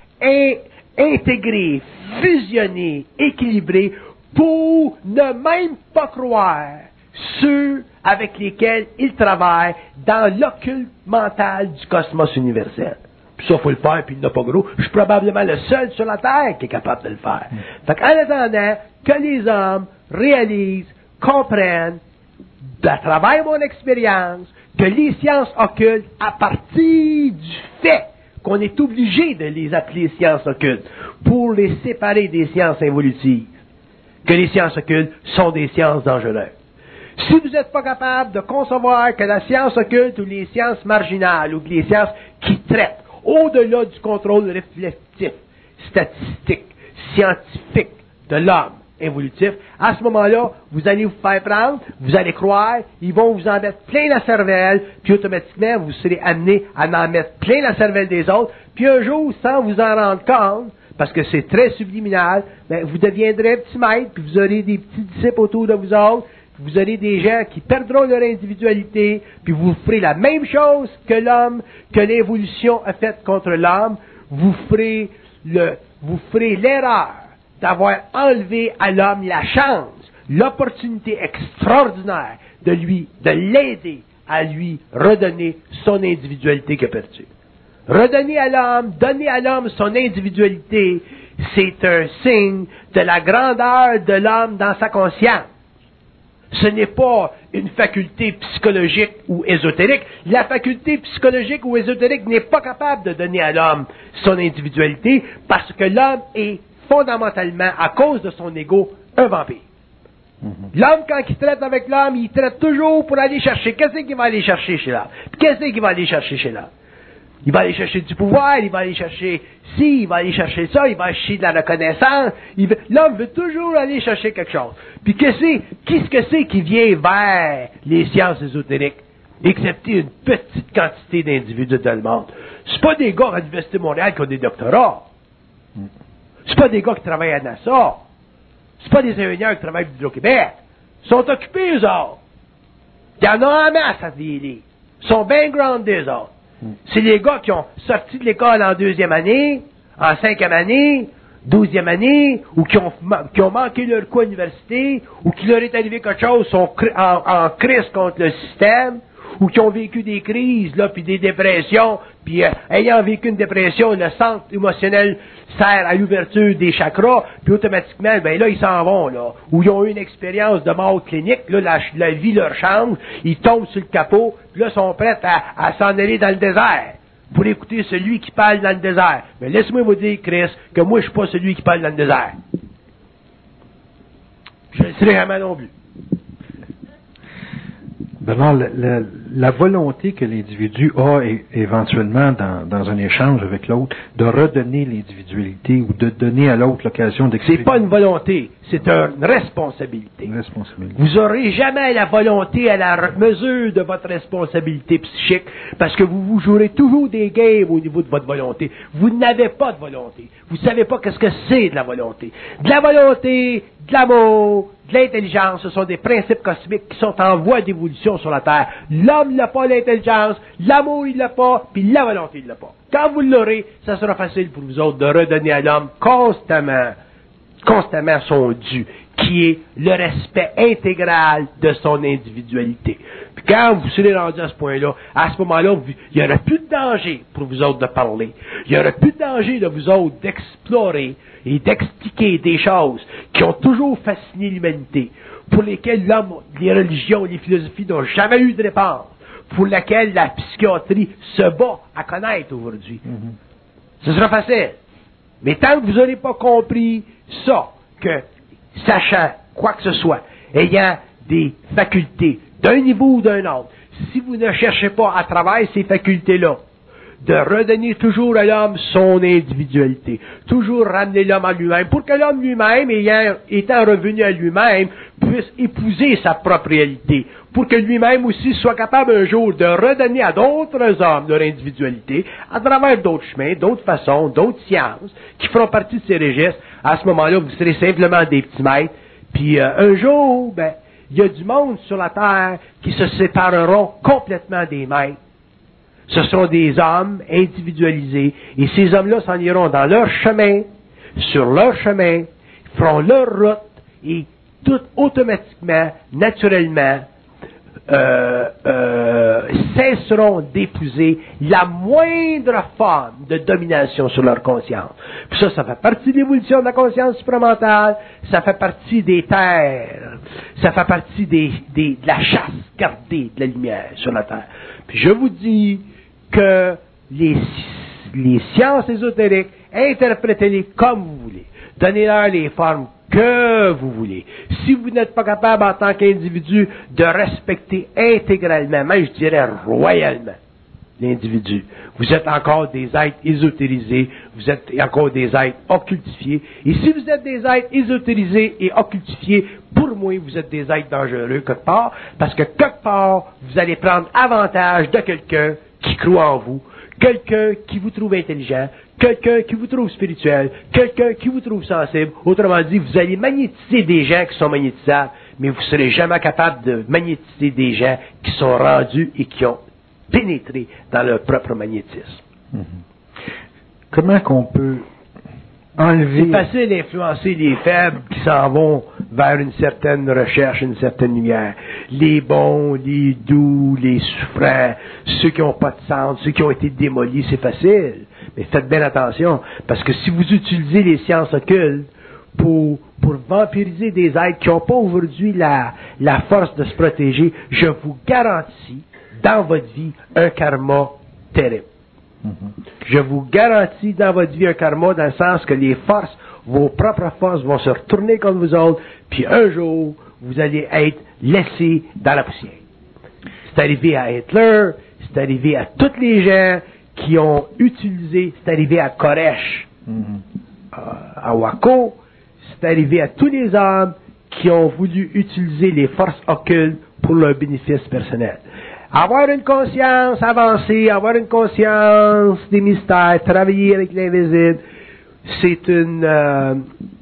intégré, fusionné, équilibré, pour ne même pas croire ceux avec lesquels il travaille dans l'occulte mental du cosmos universel. Puis ça, faut le faire, puis il n'a pas gros. Je suis probablement le seul sur la Terre qui est capable de le faire. Fait qu'en attendant que les hommes réalisent, comprennent, à travers mon expérience, que les sciences occultes, à partir du fait qu'on est obligé de les appeler sciences occultes, pour les séparer des sciences évolutives, que les sciences occultes sont des sciences dangereuses. Si vous n'êtes pas capable de concevoir que la science occulte ou les sciences marginales ou les sciences qui traitent au-delà du contrôle réflectif, statistique, scientifique de l'homme évolutif, à ce moment-là, vous allez vous faire prendre, vous allez croire, ils vont vous en mettre plein la cervelle, puis automatiquement, vous serez amené à en mettre plein la cervelle des autres, puis un jour, sans vous en rendre compte, parce que c'est très subliminal, ben, vous deviendrez un petit maître, puis vous aurez des petits disciples autour de vous autres, vous aurez des gens qui perdront leur individualité, puis vous ferez la même chose que l'homme, que l'évolution a faite contre l'homme. Vous ferez l'erreur d'avoir enlevé à l'homme la chance, l'opportunité extraordinaire de l'aider à lui redonner son individualité qu'il a perdue. Redonner à l'homme, donner à l'homme son individualité, c'est un signe de la grandeur de l'homme dans sa conscience. Ce n'est pas une faculté psychologique ou ésotérique. La faculté psychologique ou ésotérique n'est pas capable de donner à l'homme son individualité parce que l'homme est fondamentalement, à cause de son ego, un vampire. L'homme, quand il traite avec l'homme, il traite toujours pour aller chercher. Qu'est-ce qu'il va aller chercher chez l'homme? Qu'est-ce qu'il va aller chercher chez l'homme? Il va aller chercher du pouvoir, il va aller chercher ci, il va aller chercher ça, il va chercher de la reconnaissance. L'homme veut toujours aller chercher quelque chose. Puis qu'est-ce que c'est qui vient vers les sciences ésotériques, excepté une petite quantité d'individus dans le monde? C'est pas des gars à l'Université de Montréal qui ont des doctorats. C'est pas des gars qui travaillent à NASA. C'est pas des ingénieurs qui travaillent à l'Hydro-Québec. Ils sont occupés, eux autres. Il y en a en masse à vieillir. Ils sont bien groundés, eux autres. C'est les gars qui ont sorti de l'école en 2e année, en 5e année, 12e année, ou qui ont manqué leur coup à l'université, ou qui leur est arrivé quelque chose, sont en crise contre le système, ou qui ont vécu des crises, là, puis des dépressions, puis ayant vécu une dépression, le centre émotionnel sert à l'ouverture des chakras, puis automatiquement, ben là, ils s'en vont, là. Ou ils ont eu une expérience de mort clinique, là, la vie leur change, ils tombent sur le capot, puis là, sont prêts à s'en aller dans le désert, pour écouter celui qui parle dans le désert. Mais laisse-moi vous dire, Chris, que moi, je suis pas celui qui parle dans le désert. Je ne le serai jamais non plus. Bernard, la volonté que l'individu a éventuellement dans un échange avec l'autre, de redonner l'individualité ou de donner à l'autre l'occasion d'exprimer. C'est pas une volonté, c'est une responsabilité. Une responsabilité. Vous n'aurez jamais la volonté à la mesure de votre responsabilité psychique parce que vous jouerez toujours des games au niveau de votre volonté. Vous n'avez pas de volonté. Vous ne savez pas qu'est-ce que c'est de la volonté. De la volonté, de l'amour, de l'intelligence, ce sont des principes cosmiques qui sont en voie d'évolution sur la Terre. L'homme n'a pas l'intelligence, l'amour il l'a pas, puis la volonté il l'a pas. Quand vous l'aurez, ça sera facile pour vous autres de redonner à l'homme constamment son dû, qui est le respect intégral de son individualité. Puis quand vous serez rendu à ce point-là, à ce moment-là, il n'y aura plus de danger pour vous autres de parler. Il n'y aura plus de danger de vous autres d'explorer et d'expliquer des choses qui ont toujours fasciné l'humanité, pour lesquelles l'homme, les religions, les philosophies n'ont jamais eu de réponse, pour laquelle la psychiatrie se bat à connaître aujourd'hui. Ce sera facile. Mais tant que vous n'aurez pas compris ça, que sachant quoi que ce soit, ayant des facultés d'un niveau ou d'un autre, si vous ne cherchez pas à travers ces facultés-là de redonner toujours à l'homme son individualité, toujours ramener l'homme à lui-même, pour que l'homme lui-même, étant revenu à lui-même, puisse épouser sa propre réalité, pour que lui-même aussi soit capable un jour de redonner à d'autres hommes leur individualité, à travers d'autres chemins, d'autres façons, d'autres sciences, qui feront partie de ces registres. À ce moment-là, vous serez simplement des petits maîtres, puis un jour, il y a du monde sur la terre qui se sépareront complètement des maîtres. Ce sont des hommes individualisés, et ces hommes-là s'en iront dans leur chemin, sur leur chemin, feront leur route, et tout automatiquement, naturellement, cesseront d'épouser la moindre forme de domination sur leur conscience. Puis ça fait partie de l'évolution de la conscience supramentale, ça fait partie des terres, ça fait partie de la chasse gardée de la lumière sur la terre. Puis je vous dis que les sciences ésotériques, interprétez-les comme vous voulez. Donnez-leur les formes que vous voulez. Si vous n'êtes pas capable en tant qu'individu de respecter intégralement, même je dirais royalement, l'individu, vous êtes encore des êtres ésotérisés, vous êtes encore des êtres occultifiés. Et si vous êtes des êtres ésotérisés et occultifiés, pour moi, vous êtes des êtres dangereux quelque part, parce que quelque part, vous allez prendre avantage de quelqu'un qui croit en vous, quelqu'un qui vous trouve intelligent, quelqu'un qui vous trouve spirituel, quelqu'un qui vous trouve sensible. Autrement dit, vous allez magnétiser des gens qui sont magnétisables, mais vous ne serez jamais capable de magnétiser des gens qui sont rendus et qui ont pénétré dans leur propre magnétisme. Comment qu'on peut enlever... C'est facile d'influencer les faibles qui s'en vont vers une certaine recherche, une certaine lumière. Les bons, les doux, les souffrants, ceux qui n'ont pas de sens, ceux qui ont été démolis, c'est facile. Mais faites bien attention, parce que si vous utilisez les sciences occultes pour vampiriser des êtres qui n'ont pas aujourd'hui la force de se protéger, je vous garantis dans votre vie un karma terrible. Je vous garantis dans votre vie un karma dans le sens que les forces, vos propres forces vont se retourner contre vous autres, puis un jour, vous allez être laissés dans la poussière. C'est arrivé à Hitler, c'est arrivé à tous les gens qui ont utilisé, c'est arrivé à Koresh, à Waco, c'est arrivé à tous les hommes qui ont voulu utiliser les forces occultes pour leur bénéfice personnel. Avoir une conscience avancée, avoir une conscience des mystères, travailler avec l'invisible, c'est une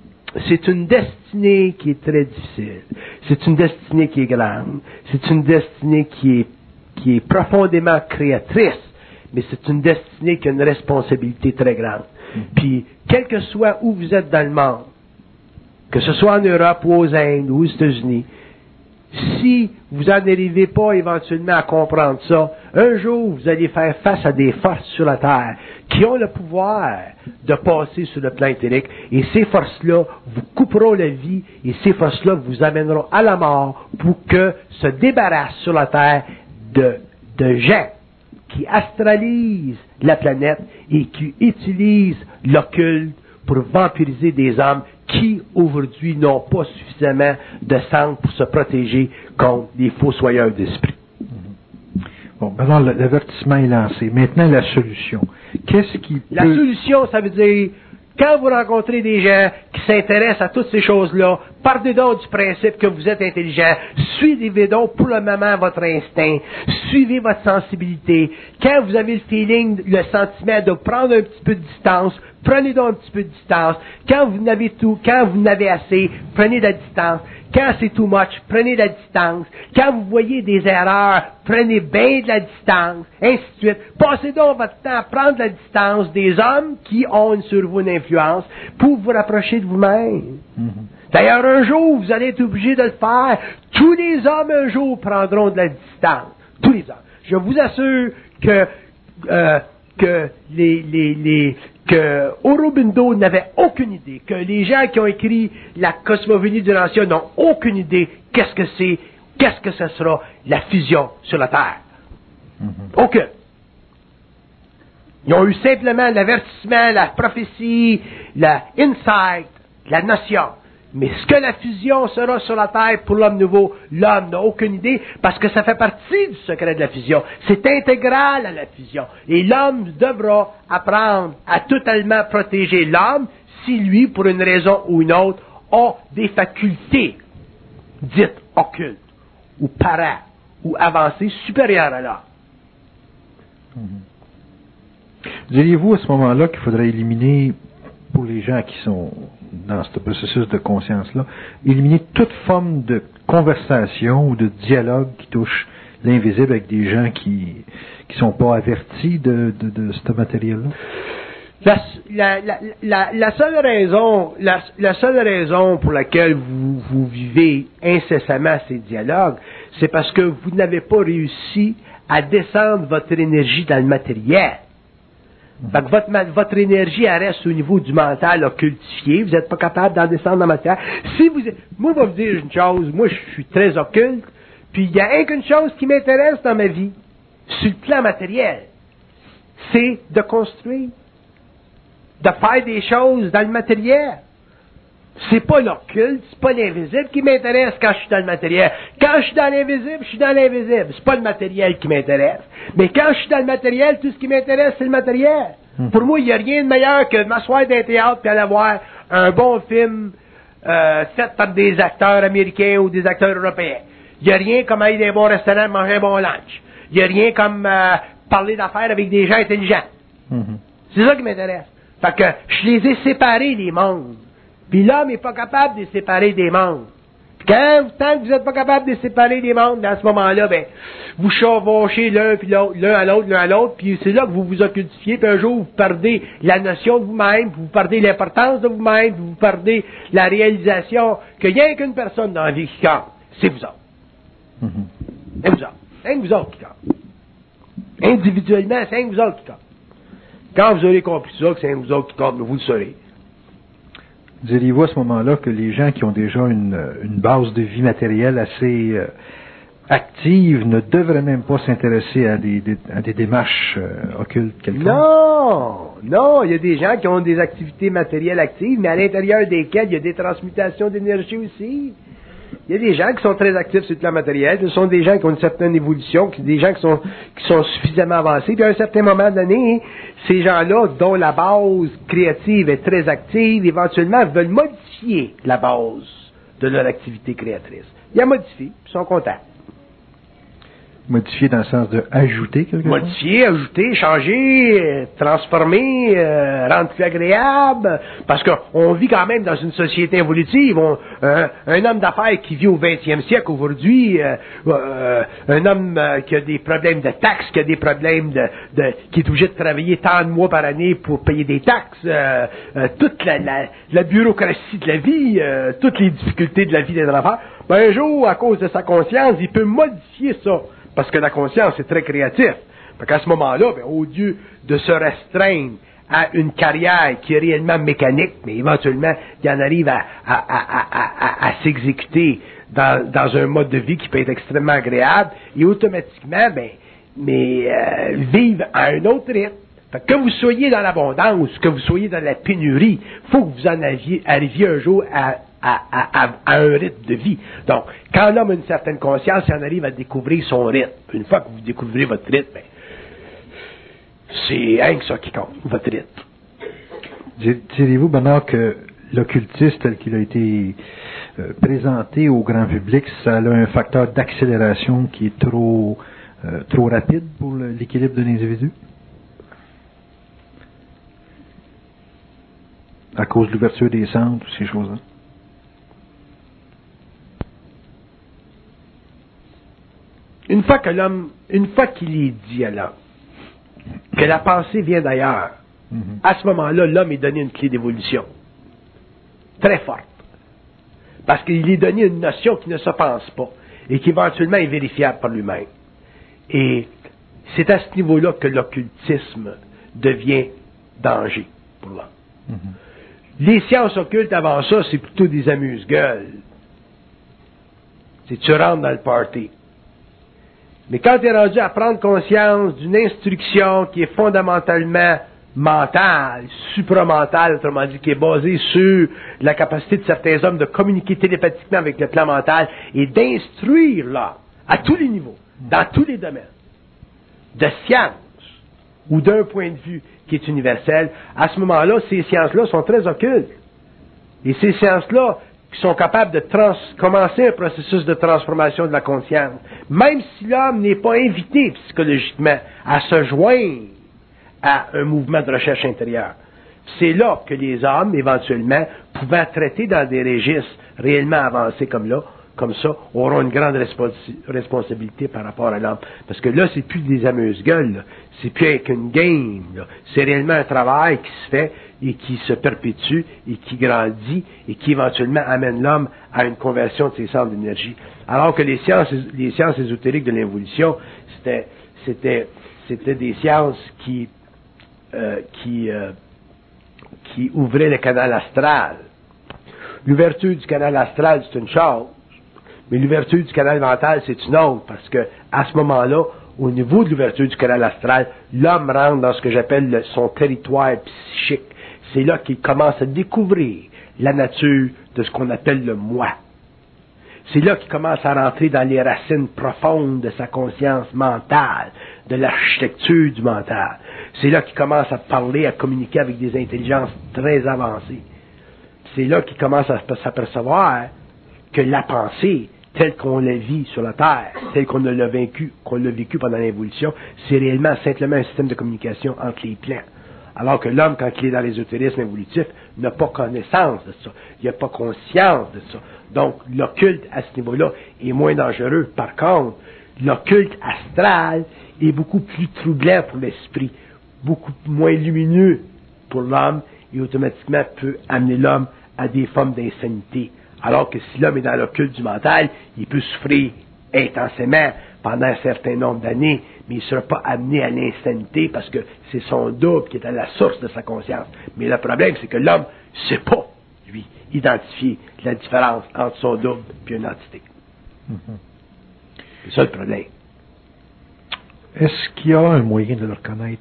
destinée qui est très difficile. C'est une destinée qui est grande. C'est une destinée qui est profondément créatrice, mais c'est une destinée qui a une responsabilité très grande. Puis, quel que soit où vous êtes dans le monde, que ce soit en Europe ou aux Indes ou aux États-Unis, si vous n'en arrivez pas éventuellement à comprendre ça, un jour vous allez faire face à des forces sur la terre qui ont le pouvoir de passer sur le plan éthérique, et ces forces-là vous couperont la vie, et ces forces-là vous amèneront à la mort pour que se débarrassent sur la terre de gens qui astralisent la planète et qui utilisent l'occulte pour vampiriser des hommes qui, aujourd'hui, n'ont pas suffisamment de sang pour se protéger contre les fossoyeurs d'esprit. Bon, alors l'avertissement est lancé. Maintenant, la solution. Qu'est-ce qui peut... La solution, ça veut dire, quand vous rencontrez des gens qui s'intéressent à toutes ces choses-là, partez donc du principe que vous êtes intelligent, suivez donc pour le moment votre instinct, suivez votre sensibilité. Quand vous avez le feeling, le sentiment de prendre un petit peu de distance, prenez donc un petit peu de distance. Quand vous n'avez assez, prenez de la distance. Quand c'est too much, prenez de la distance. Quand vous voyez des erreurs, prenez bien de la distance, ainsi de suite. Passez donc votre temps à prendre de la distance des hommes qui ont sur vous une influence pour vous rapprocher de vous-même. D'ailleurs, un jour, vous allez être obligé de le faire. Tous les hommes, un jour, prendront de la distance. Tous les hommes. Je vous assure que Aurobindo n'avait aucune idée, que les gens qui ont écrit la cosmogonie de l'ancien n'ont aucune idée qu'est-ce que ce sera la fusion sur la Terre. Aucune. Ils ont eu simplement l'avertissement, la prophétie, la insight, la notion Mais ce que la fusion sera sur la Terre pour l'homme nouveau, l'homme n'a aucune idée, parce que ça fait partie du secret de la fusion. C'est intégral à la fusion. Et l'homme devra apprendre à totalement protéger l'homme si lui, pour une raison ou une autre, a des facultés dites occultes, ou para, ou avancées supérieures à l'homme. Diriez-vous à ce moment-là qu'il faudrait éliminer, pour les gens qui sont dans ce processus de conscience-là, éliminer toute forme de conversation ou de dialogue qui touche l'invisible avec des gens qui sont pas avertis de ce matériel-là? La seule raison pour laquelle vous vivez incessamment ces dialogues, c'est parce que vous n'avez pas réussi à descendre votre énergie dans le matériel. Fait que votre énergie elle reste au niveau du mental occultifié. Vous n'êtes pas capable d'en descendre dans la matière. Moi, je vais vous dire une chose. Moi, je suis très occulte. Puis, il y a qu'une chose qui m'intéresse dans ma vie, sur le plan matériel. C'est de construire. De faire des choses dans le matériel. C'est pas l'occulte, c'est pas l'invisible qui m'intéresse quand je suis dans le matériel. Quand je suis dans l'invisible, je suis dans l'invisible. C'est pas le matériel qui m'intéresse. Mais quand je suis dans le matériel, tout ce qui m'intéresse, c'est le matériel. Pour moi, il n'y a rien de meilleur que de m'asseoir dans un théâtre et aller voir un bon film fait par des acteurs américains ou des acteurs européens. Il n'y a rien comme aller dans un bon restaurant et manger un bon lunch. Il n'y a rien comme parler d'affaires avec des gens intelligents. C'est ça qui m'intéresse. Fait que je les ai séparés, les mondes. Puis l'homme n'est pas capable de les séparer des mondes. Puis tant que vous n'êtes pas capable de les séparer des mondes, à ce moment-là, ben, vous chevauchez l'un à l'autre, puis c'est là que vous vous occultifiez, puis un jour vous perdez la notion de vous-même, vous perdez l'importance de vous-même, vous perdez la réalisation qu'il n'y a qu'une personne dans la vie qui compte. C'est vous autres. C'est vous autres. C'est vous autres qui compte. Individuellement, c'est vous autres qui compte. Quand vous aurez compris ça, que c'est vous autres qui compte, vous le saurez. Diriez-vous à ce moment-là que les gens qui ont déjà une base de vie matérielle assez active ne devraient même pas s'intéresser à des démarches occultes quelconques? Non, il y a des gens qui ont des activités matérielles actives, mais à l'intérieur desquelles il y a des transmutations d'énergie aussi. Il y a des gens qui sont très actifs sur le plan matériel, ce sont des gens qui ont une certaine évolution, des gens qui sont suffisamment avancés, puis à un certain moment donné, ces gens-là, dont la base créative est très active, éventuellement veulent modifier la base de leur activité créatrice. Ils la modifient, puis ils sont contents. Modifier dans le sens de ajouter quelque chose? Modifier, ajouter, changer, transformer, rendre plus agréable, parce qu'on vit quand même dans une société évolutive. Un homme d'affaires qui vit au 20e siècle aujourd'hui, un homme qui a des problèmes de taxes, qui a des problèmes qui est obligé de travailler tant de mois par année pour payer des taxes, toute la bureaucratie de la vie, toutes les difficultés de la vie des affaires, ben un jour, à cause de sa conscience, il peut modifier ça. Parce que la conscience est très créative. Fait qu'à ce moment-là, ben, au lieu de se restreindre à une carrière qui est réellement mécanique, mais éventuellement, il en arrive à s'exécuter dans un mode de vie qui peut être extrêmement agréable, et automatiquement, vivre à un autre rythme. Fait que vous soyez dans l'abondance, que vous soyez dans la pénurie, faut que vous en arriviez un jour à un rythme de vie. Donc, quand l'homme a une certaine conscience, il en arrive à découvrir son rythme. Une fois que vous découvrez votre rythme, c'est rien que ça qui compte, votre rythme. Diriez-vous, Bernard, que l'occultisme tel qu'il a été présenté au grand public, ça a un facteur d'accélération qui est trop rapide pour l'équilibre de l'individu? À cause de l'ouverture des centres, ces choses-là? Une fois qu'il est dit à l'homme que la pensée vient d'ailleurs, à ce moment-là, l'homme est donné une clé d'évolution très forte. Parce qu'il est donné une notion qui ne se pense pas et qui éventuellement est vérifiable par lui-même. Et c'est à ce niveau-là que l'occultisme devient danger pour l'homme. Les sciences occultes avant ça, c'est plutôt des amuse-gueules. C'est tu rentres dans le party. Mais quand tu es rendu à prendre conscience d'une instruction qui est fondamentalement mentale, supramentale, autrement dit, qui est basée sur la capacité de certains hommes de communiquer télépathiquement avec le plan mental et d'instruire l'homme à tous les niveaux, dans tous les domaines, de science ou d'un point de vue qui est universel, à ce moment-là, ces sciences-là sont très occultes. Et ces sciences-là qui sont capables de commencer un processus de transformation de la conscience, même si l'homme n'est pas invité psychologiquement à se joindre à un mouvement de recherche intérieure. C'est là que les hommes, éventuellement, pouvant traiter dans des registres réellement avancés comme ça, auront une grande responsabilité par rapport à l'homme. Parce que là, c'est plus des amuse-gueules, là. C'est plus avec une game, là. C'est réellement un travail qui se fait et qui se perpétue et qui grandit et qui éventuellement amène l'homme à une conversion de ses centres d'énergie. Alors que les sciences ésotériques de l'évolution, c'était des sciences qui ouvraient le canal astral. L'ouverture du canal astral, c'est une chose, mais l'ouverture du canal mental, c'est une autre, parce que à ce moment-là, au niveau de l'ouverture du canal astral, l'homme rentre dans ce que j'appelle son territoire psychique. C'est là qu'il commence à découvrir la nature de ce qu'on appelle le moi. C'est là qu'il commence à rentrer dans les racines profondes de sa conscience mentale, de l'architecture du mental. C'est là qu'il commence à parler, à communiquer avec des intelligences très avancées. C'est là qu'il commence à s'apercevoir que la pensée, telle qu'on la vit sur la Terre, telle qu'on l'a vécu pendant l'évolution, c'est réellement simplement un système de communication entre les plans. Alors que l'homme, quand il est dans l'ésotérisme évolutif, n'a pas connaissance de ça. Il n'a pas conscience de ça. Donc, l'occulte à ce niveau-là est moins dangereux. Par contre, l'occulte astral est beaucoup plus troublant pour l'esprit, beaucoup moins lumineux pour l'homme et automatiquement peut amener l'homme à des formes d'insanité. Alors que si l'homme est dans l'occulte du mental, il peut souffrir intensément pendant un certain nombre d'années, mais il ne sera pas amené à l'insanité parce que c'est son double qui est à la source de sa conscience. Mais le problème, c'est que l'homme ne sait pas, lui, identifier la différence entre son double et une entité. C'est ça le problème. Est-ce qu'il y a un moyen de le reconnaître,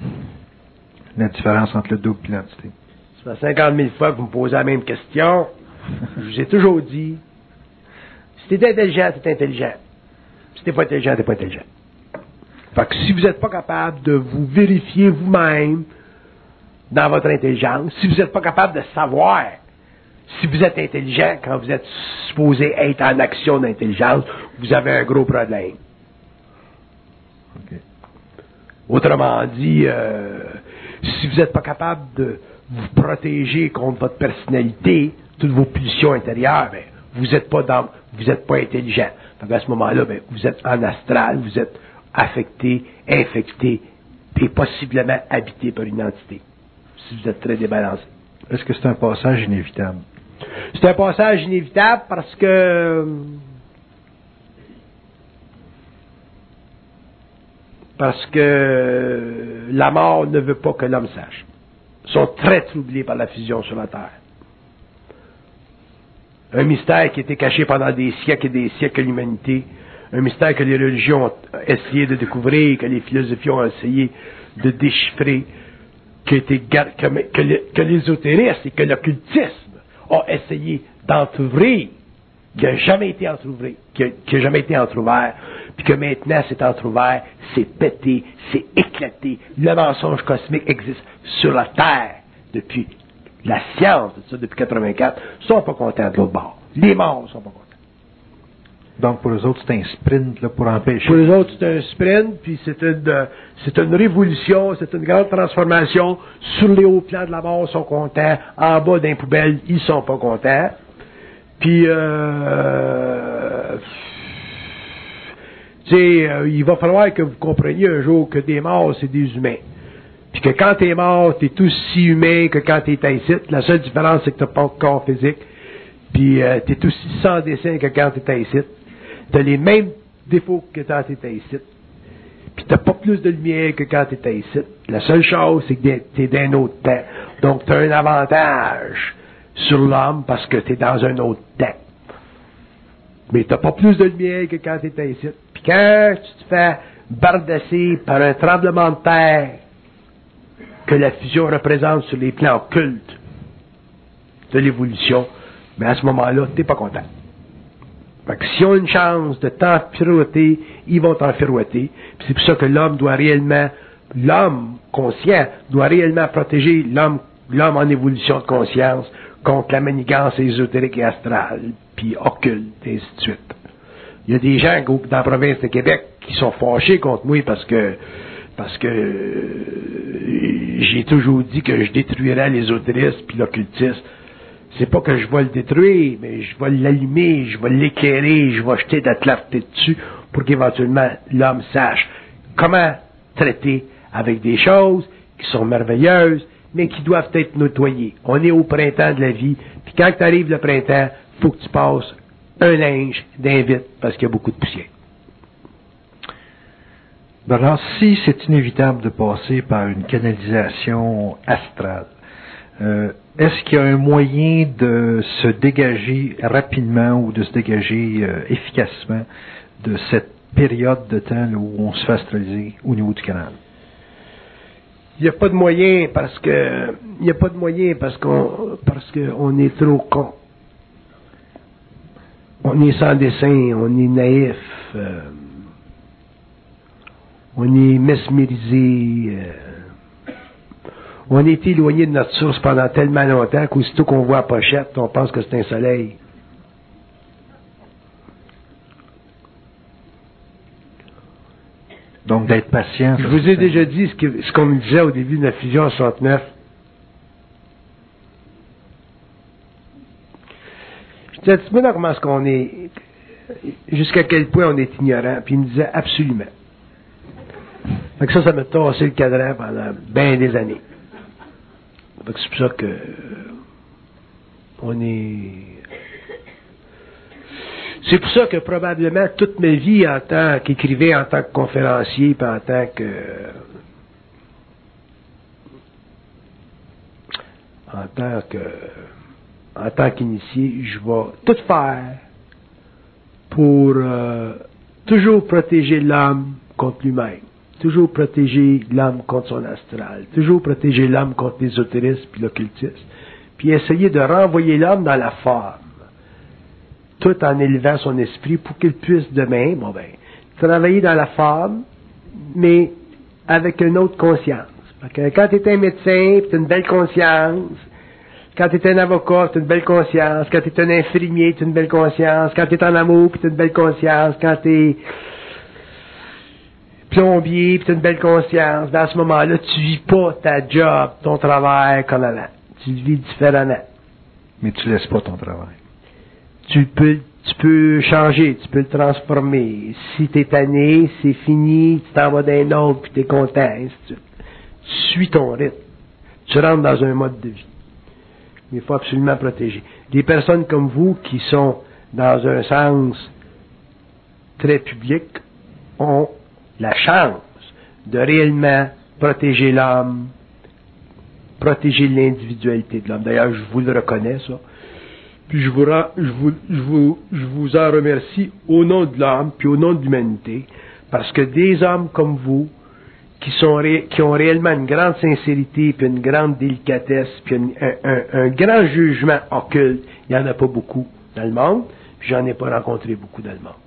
la différence entre le double et l'entité? Ça fait 50 000 fois que vous me posez la même question. Je vous ai toujours dit, si t'es intelligent, t'es intelligent. Si t'es pas intelligent, t'es pas intelligent. Fait que si vous n'êtes pas capable de vous vérifier vous-même dans votre intelligence, si vous n'êtes pas capable de savoir si vous êtes intelligent quand vous êtes supposé être en action d'intelligence, vous avez un gros problème. Okay. Autrement dit, si vous n'êtes pas capable de vous protéger contre votre personnalité, toutes vos pulsions intérieures, ben, vous n'êtes pas intelligent. Donc à ce moment-là, ben, vous êtes en astral, vous êtes affecté, infecté, et possiblement habité par une entité. Si vous êtes très débalancé. Est-ce que c'est un passage inévitable? C'est un passage inévitable parce que la mort ne veut pas que l'homme sache. Ils sont très troublés par la fusion sur la Terre. Un mystère qui a été caché pendant des siècles et des siècles à l'humanité. Un mystère que les religions ont essayé de découvrir, que les philosophies ont essayé de déchiffrer, que l'ésotérisme et que l'occultisme ont essayé d'entrouvrir, qui n'a jamais été entrouvert, puis que maintenant c'est entrouvert, c'est pété, c'est éclaté. Le mensonge cosmique existe sur la Terre depuis la science de ça, depuis 84, sont pas contents de l'autre bord. Les morts sont pas contents. Donc, pour eux autres, c'est un sprint là, pour empêcher. Pour eux autres, c'est un sprint, puis c'est une révolution, c'est une grande transformation. Sur les hauts plans de la mort, ils sont contents. En bas d'un poubelle, ils sont pas contents. Puis, il va falloir que vous compreniez un jour que des morts, c'est des humains. Puis que quand t'es mort, t'es aussi humain que quand t'es ici. La seule différence, c'est que t'as pas de corps physique. Puis t'es aussi sans dessin que quand t'es ici. T'as les mêmes défauts que quand t'es ici. Puis t'as pas plus de lumière que quand t'es ici. La seule chose, c'est que t'es d'un autre temps. Donc t'as un avantage sur l'homme parce que t'es dans un autre temps. Mais t'as pas plus de lumière que quand t'es ici. Puis quand tu te fais bardasser par un tremblement de terre, que la fusion représente sur les plans occultes de l'évolution, mais à ce moment-là, t'es pas content. Fait que s'ils ont une chance de t'enfirouetter, ils vont t'enfirouetter. Puis c'est pour ça que l'homme conscient doit réellement protéger l'homme en évolution de conscience contre la manigance ésotérique et astrale, puis occulte, et ainsi de suite. Il y a des gens dans la province de Québec qui sont fâchés contre moi parce que j'ai toujours dit que je détruirais l'ésotérisme puis l'occultisme. C'est pas que je vais le détruire, mais je vais l'allumer, je vais l'éclairer, je vais jeter de la clarté dessus pour qu'éventuellement l'homme sache comment traiter avec des choses qui sont merveilleuses, mais qui doivent être nettoyées. On est au printemps de la vie, puis quand t'arrive le printemps, faut que tu passes un linge d'invite parce qu'il y a beaucoup de poussière. Bernard, si c'est inévitable de passer par une canalisation astrale, est-ce qu'il y a un moyen de se dégager rapidement ou de se dégager efficacement de cette période de temps là, où on se fait astraliser au niveau du canal? Il n'y a pas de moyen parce qu'on est trop con. On est sans dessin, on est naïf, on est mesmérisé, on est éloigné de notre source pendant tellement longtemps qu'aussitôt qu'on voit la pochette, on pense que c'est un soleil. Donc d'être patient. Je vous ai déjà dit ce qu'on me disait au début de la fusion en 69. Je disais, tu sais comment est-ce qu'on est, jusqu'à quel point on est ignorant, puis il me disait absolument. Fait que ça m'a tassé le cadran pendant bien des années. Fait que c'est pour ça que c'est pour ça que probablement toute ma vie en tant qu'écrivain, en tant que conférencier, puis en tant qu'initié, je vais tout faire pour toujours protéger l'homme contre lui-même, toujours protéger l'homme contre son astral, toujours protéger l'homme contre l'ésotérisme et l'occultisme, puis essayer de renvoyer l'homme dans la forme, tout en élevant son esprit pour qu'il puisse demain, travailler dans la forme, mais avec une autre conscience. Parce que quand tu es un médecin, tu as une belle conscience. Quand tu es un avocat, tu as une belle conscience. Quand tu es un infirmier, tu as une belle conscience. Quand tu es en amour, tu as une belle conscience. Quand tu es plombier, tu as une belle conscience. Dans ce moment-là, tu vis pas ta job, ton travail comme avant. Tu le vis différemment. Mais tu laisses pas ton travail. Tu peux changer, tu peux le transformer. Si t'es tanné, c'est fini, tu t'en vas d'un autre, puis t'es content, ainsi de suite. Tu suis ton rythme. Tu rentres dans un mode de vie. Mais il faut absolument protéger. Des personnes comme vous, qui sont dans un sens très public, ont la chance de réellement protéger l'homme, protéger l'individualité de l'homme. D'ailleurs, je vous le reconnais, ça. Puis je vous en remercie au nom de l'homme, puis au nom de l'humanité, parce que des hommes comme vous, qui ont réellement une grande sincérité, puis une grande délicatesse, puis un grand jugement occulte, il n'y en a pas beaucoup dans le monde, puis j'en ai pas rencontré beaucoup dans le monde.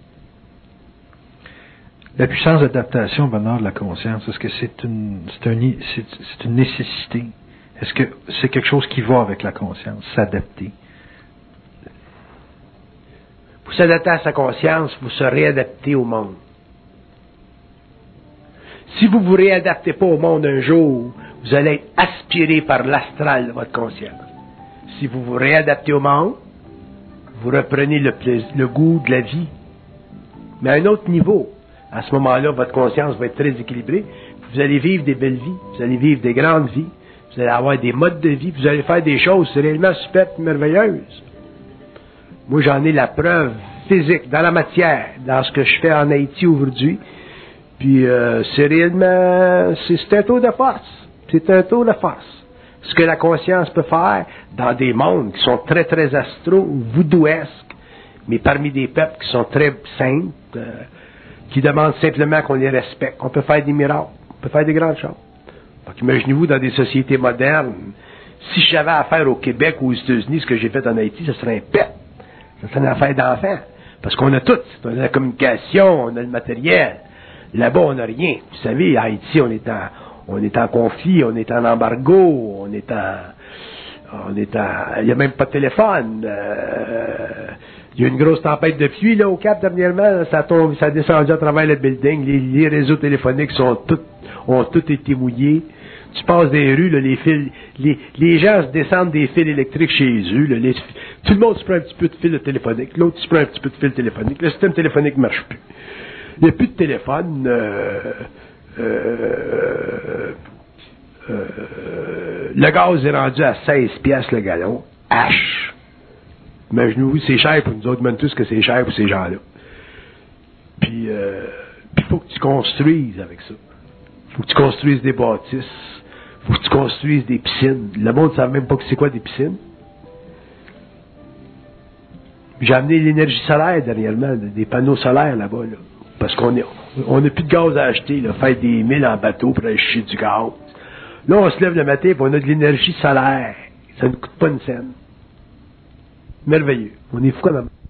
La puissance d'adaptation, Bernard, de la conscience, est-ce que c'est une nécessité? Est-ce que c'est quelque chose qui va avec la conscience, s'adapter? Pour s'adapter à sa conscience, vous se réadaptez au monde. Si vous vous réadaptez pas au monde un jour, vous allez être aspiré par l'astral de votre conscience. Si vous vous réadaptez au monde, vous reprenez le goût de la vie. Mais à un autre niveau, à ce moment-là, votre conscience va être très équilibrée. Vous allez vivre des belles vies, vous allez vivre des grandes vies, vous allez avoir des modes de vie, vous allez faire des choses réellement super merveilleuses. Moi, j'en ai la preuve physique, dans la matière, dans ce que je fais en Haïti aujourd'hui. Puis, c'est réellement, c'est un tour de force. C'est un tour de force. Ce que la conscience peut faire dans des mondes qui sont très, très astraux, voodooesques, mais parmi des peuples qui sont très simples, qui demandent simplement qu'on les respecte. On peut faire des miracles. On peut faire des grandes choses. Imaginez-vous dans des sociétés modernes, si j'avais affaire au Québec ou aux États-Unis, ce que j'ai fait en Haïti, ce serait un pet. Ça serait une affaire d'enfant. Parce qu'on a tout. On a la communication, on a le matériel. Là-bas, on n'a rien. Vous savez, à Haïti, on est en conflit, on est en embargo, il n'y a même pas de téléphone. Il y a une grosse tempête de pluie, là, au Cap, dernièrement, ça a descendu à travers le building. Les réseaux téléphoniques ont tous été mouillés. Tu passes des rues, là, les gens se descendent des fils électriques chez eux, là, tout le monde se prend un petit peu de fil téléphonique, l'autre se prend un petit peu de fil téléphonique, le système téléphonique ne marche plus. Il n'y a plus de téléphone, le gaz est rendu à 16 piastres le gallon, H. Imaginez-vous, c'est cher pour nous autres, même tous que c'est cher pour ces gens-là. Puis, il faut que tu construises avec ça. Il faut que tu construises des bâtisses. Il faut que tu construises des piscines. Le monde ne savent même pas que c'est quoi des piscines. J'ai amené l'énergie solaire dernièrement, des panneaux solaires là-bas, là, parce qu'on n'a plus de gaz à acheter, là, faire des milles en bateau pour aller chercher du gaz. Là, on se lève le matin et on a de l'énergie solaire. Ça ne coûte pas une scène. Merveilleux. On est fou quand même.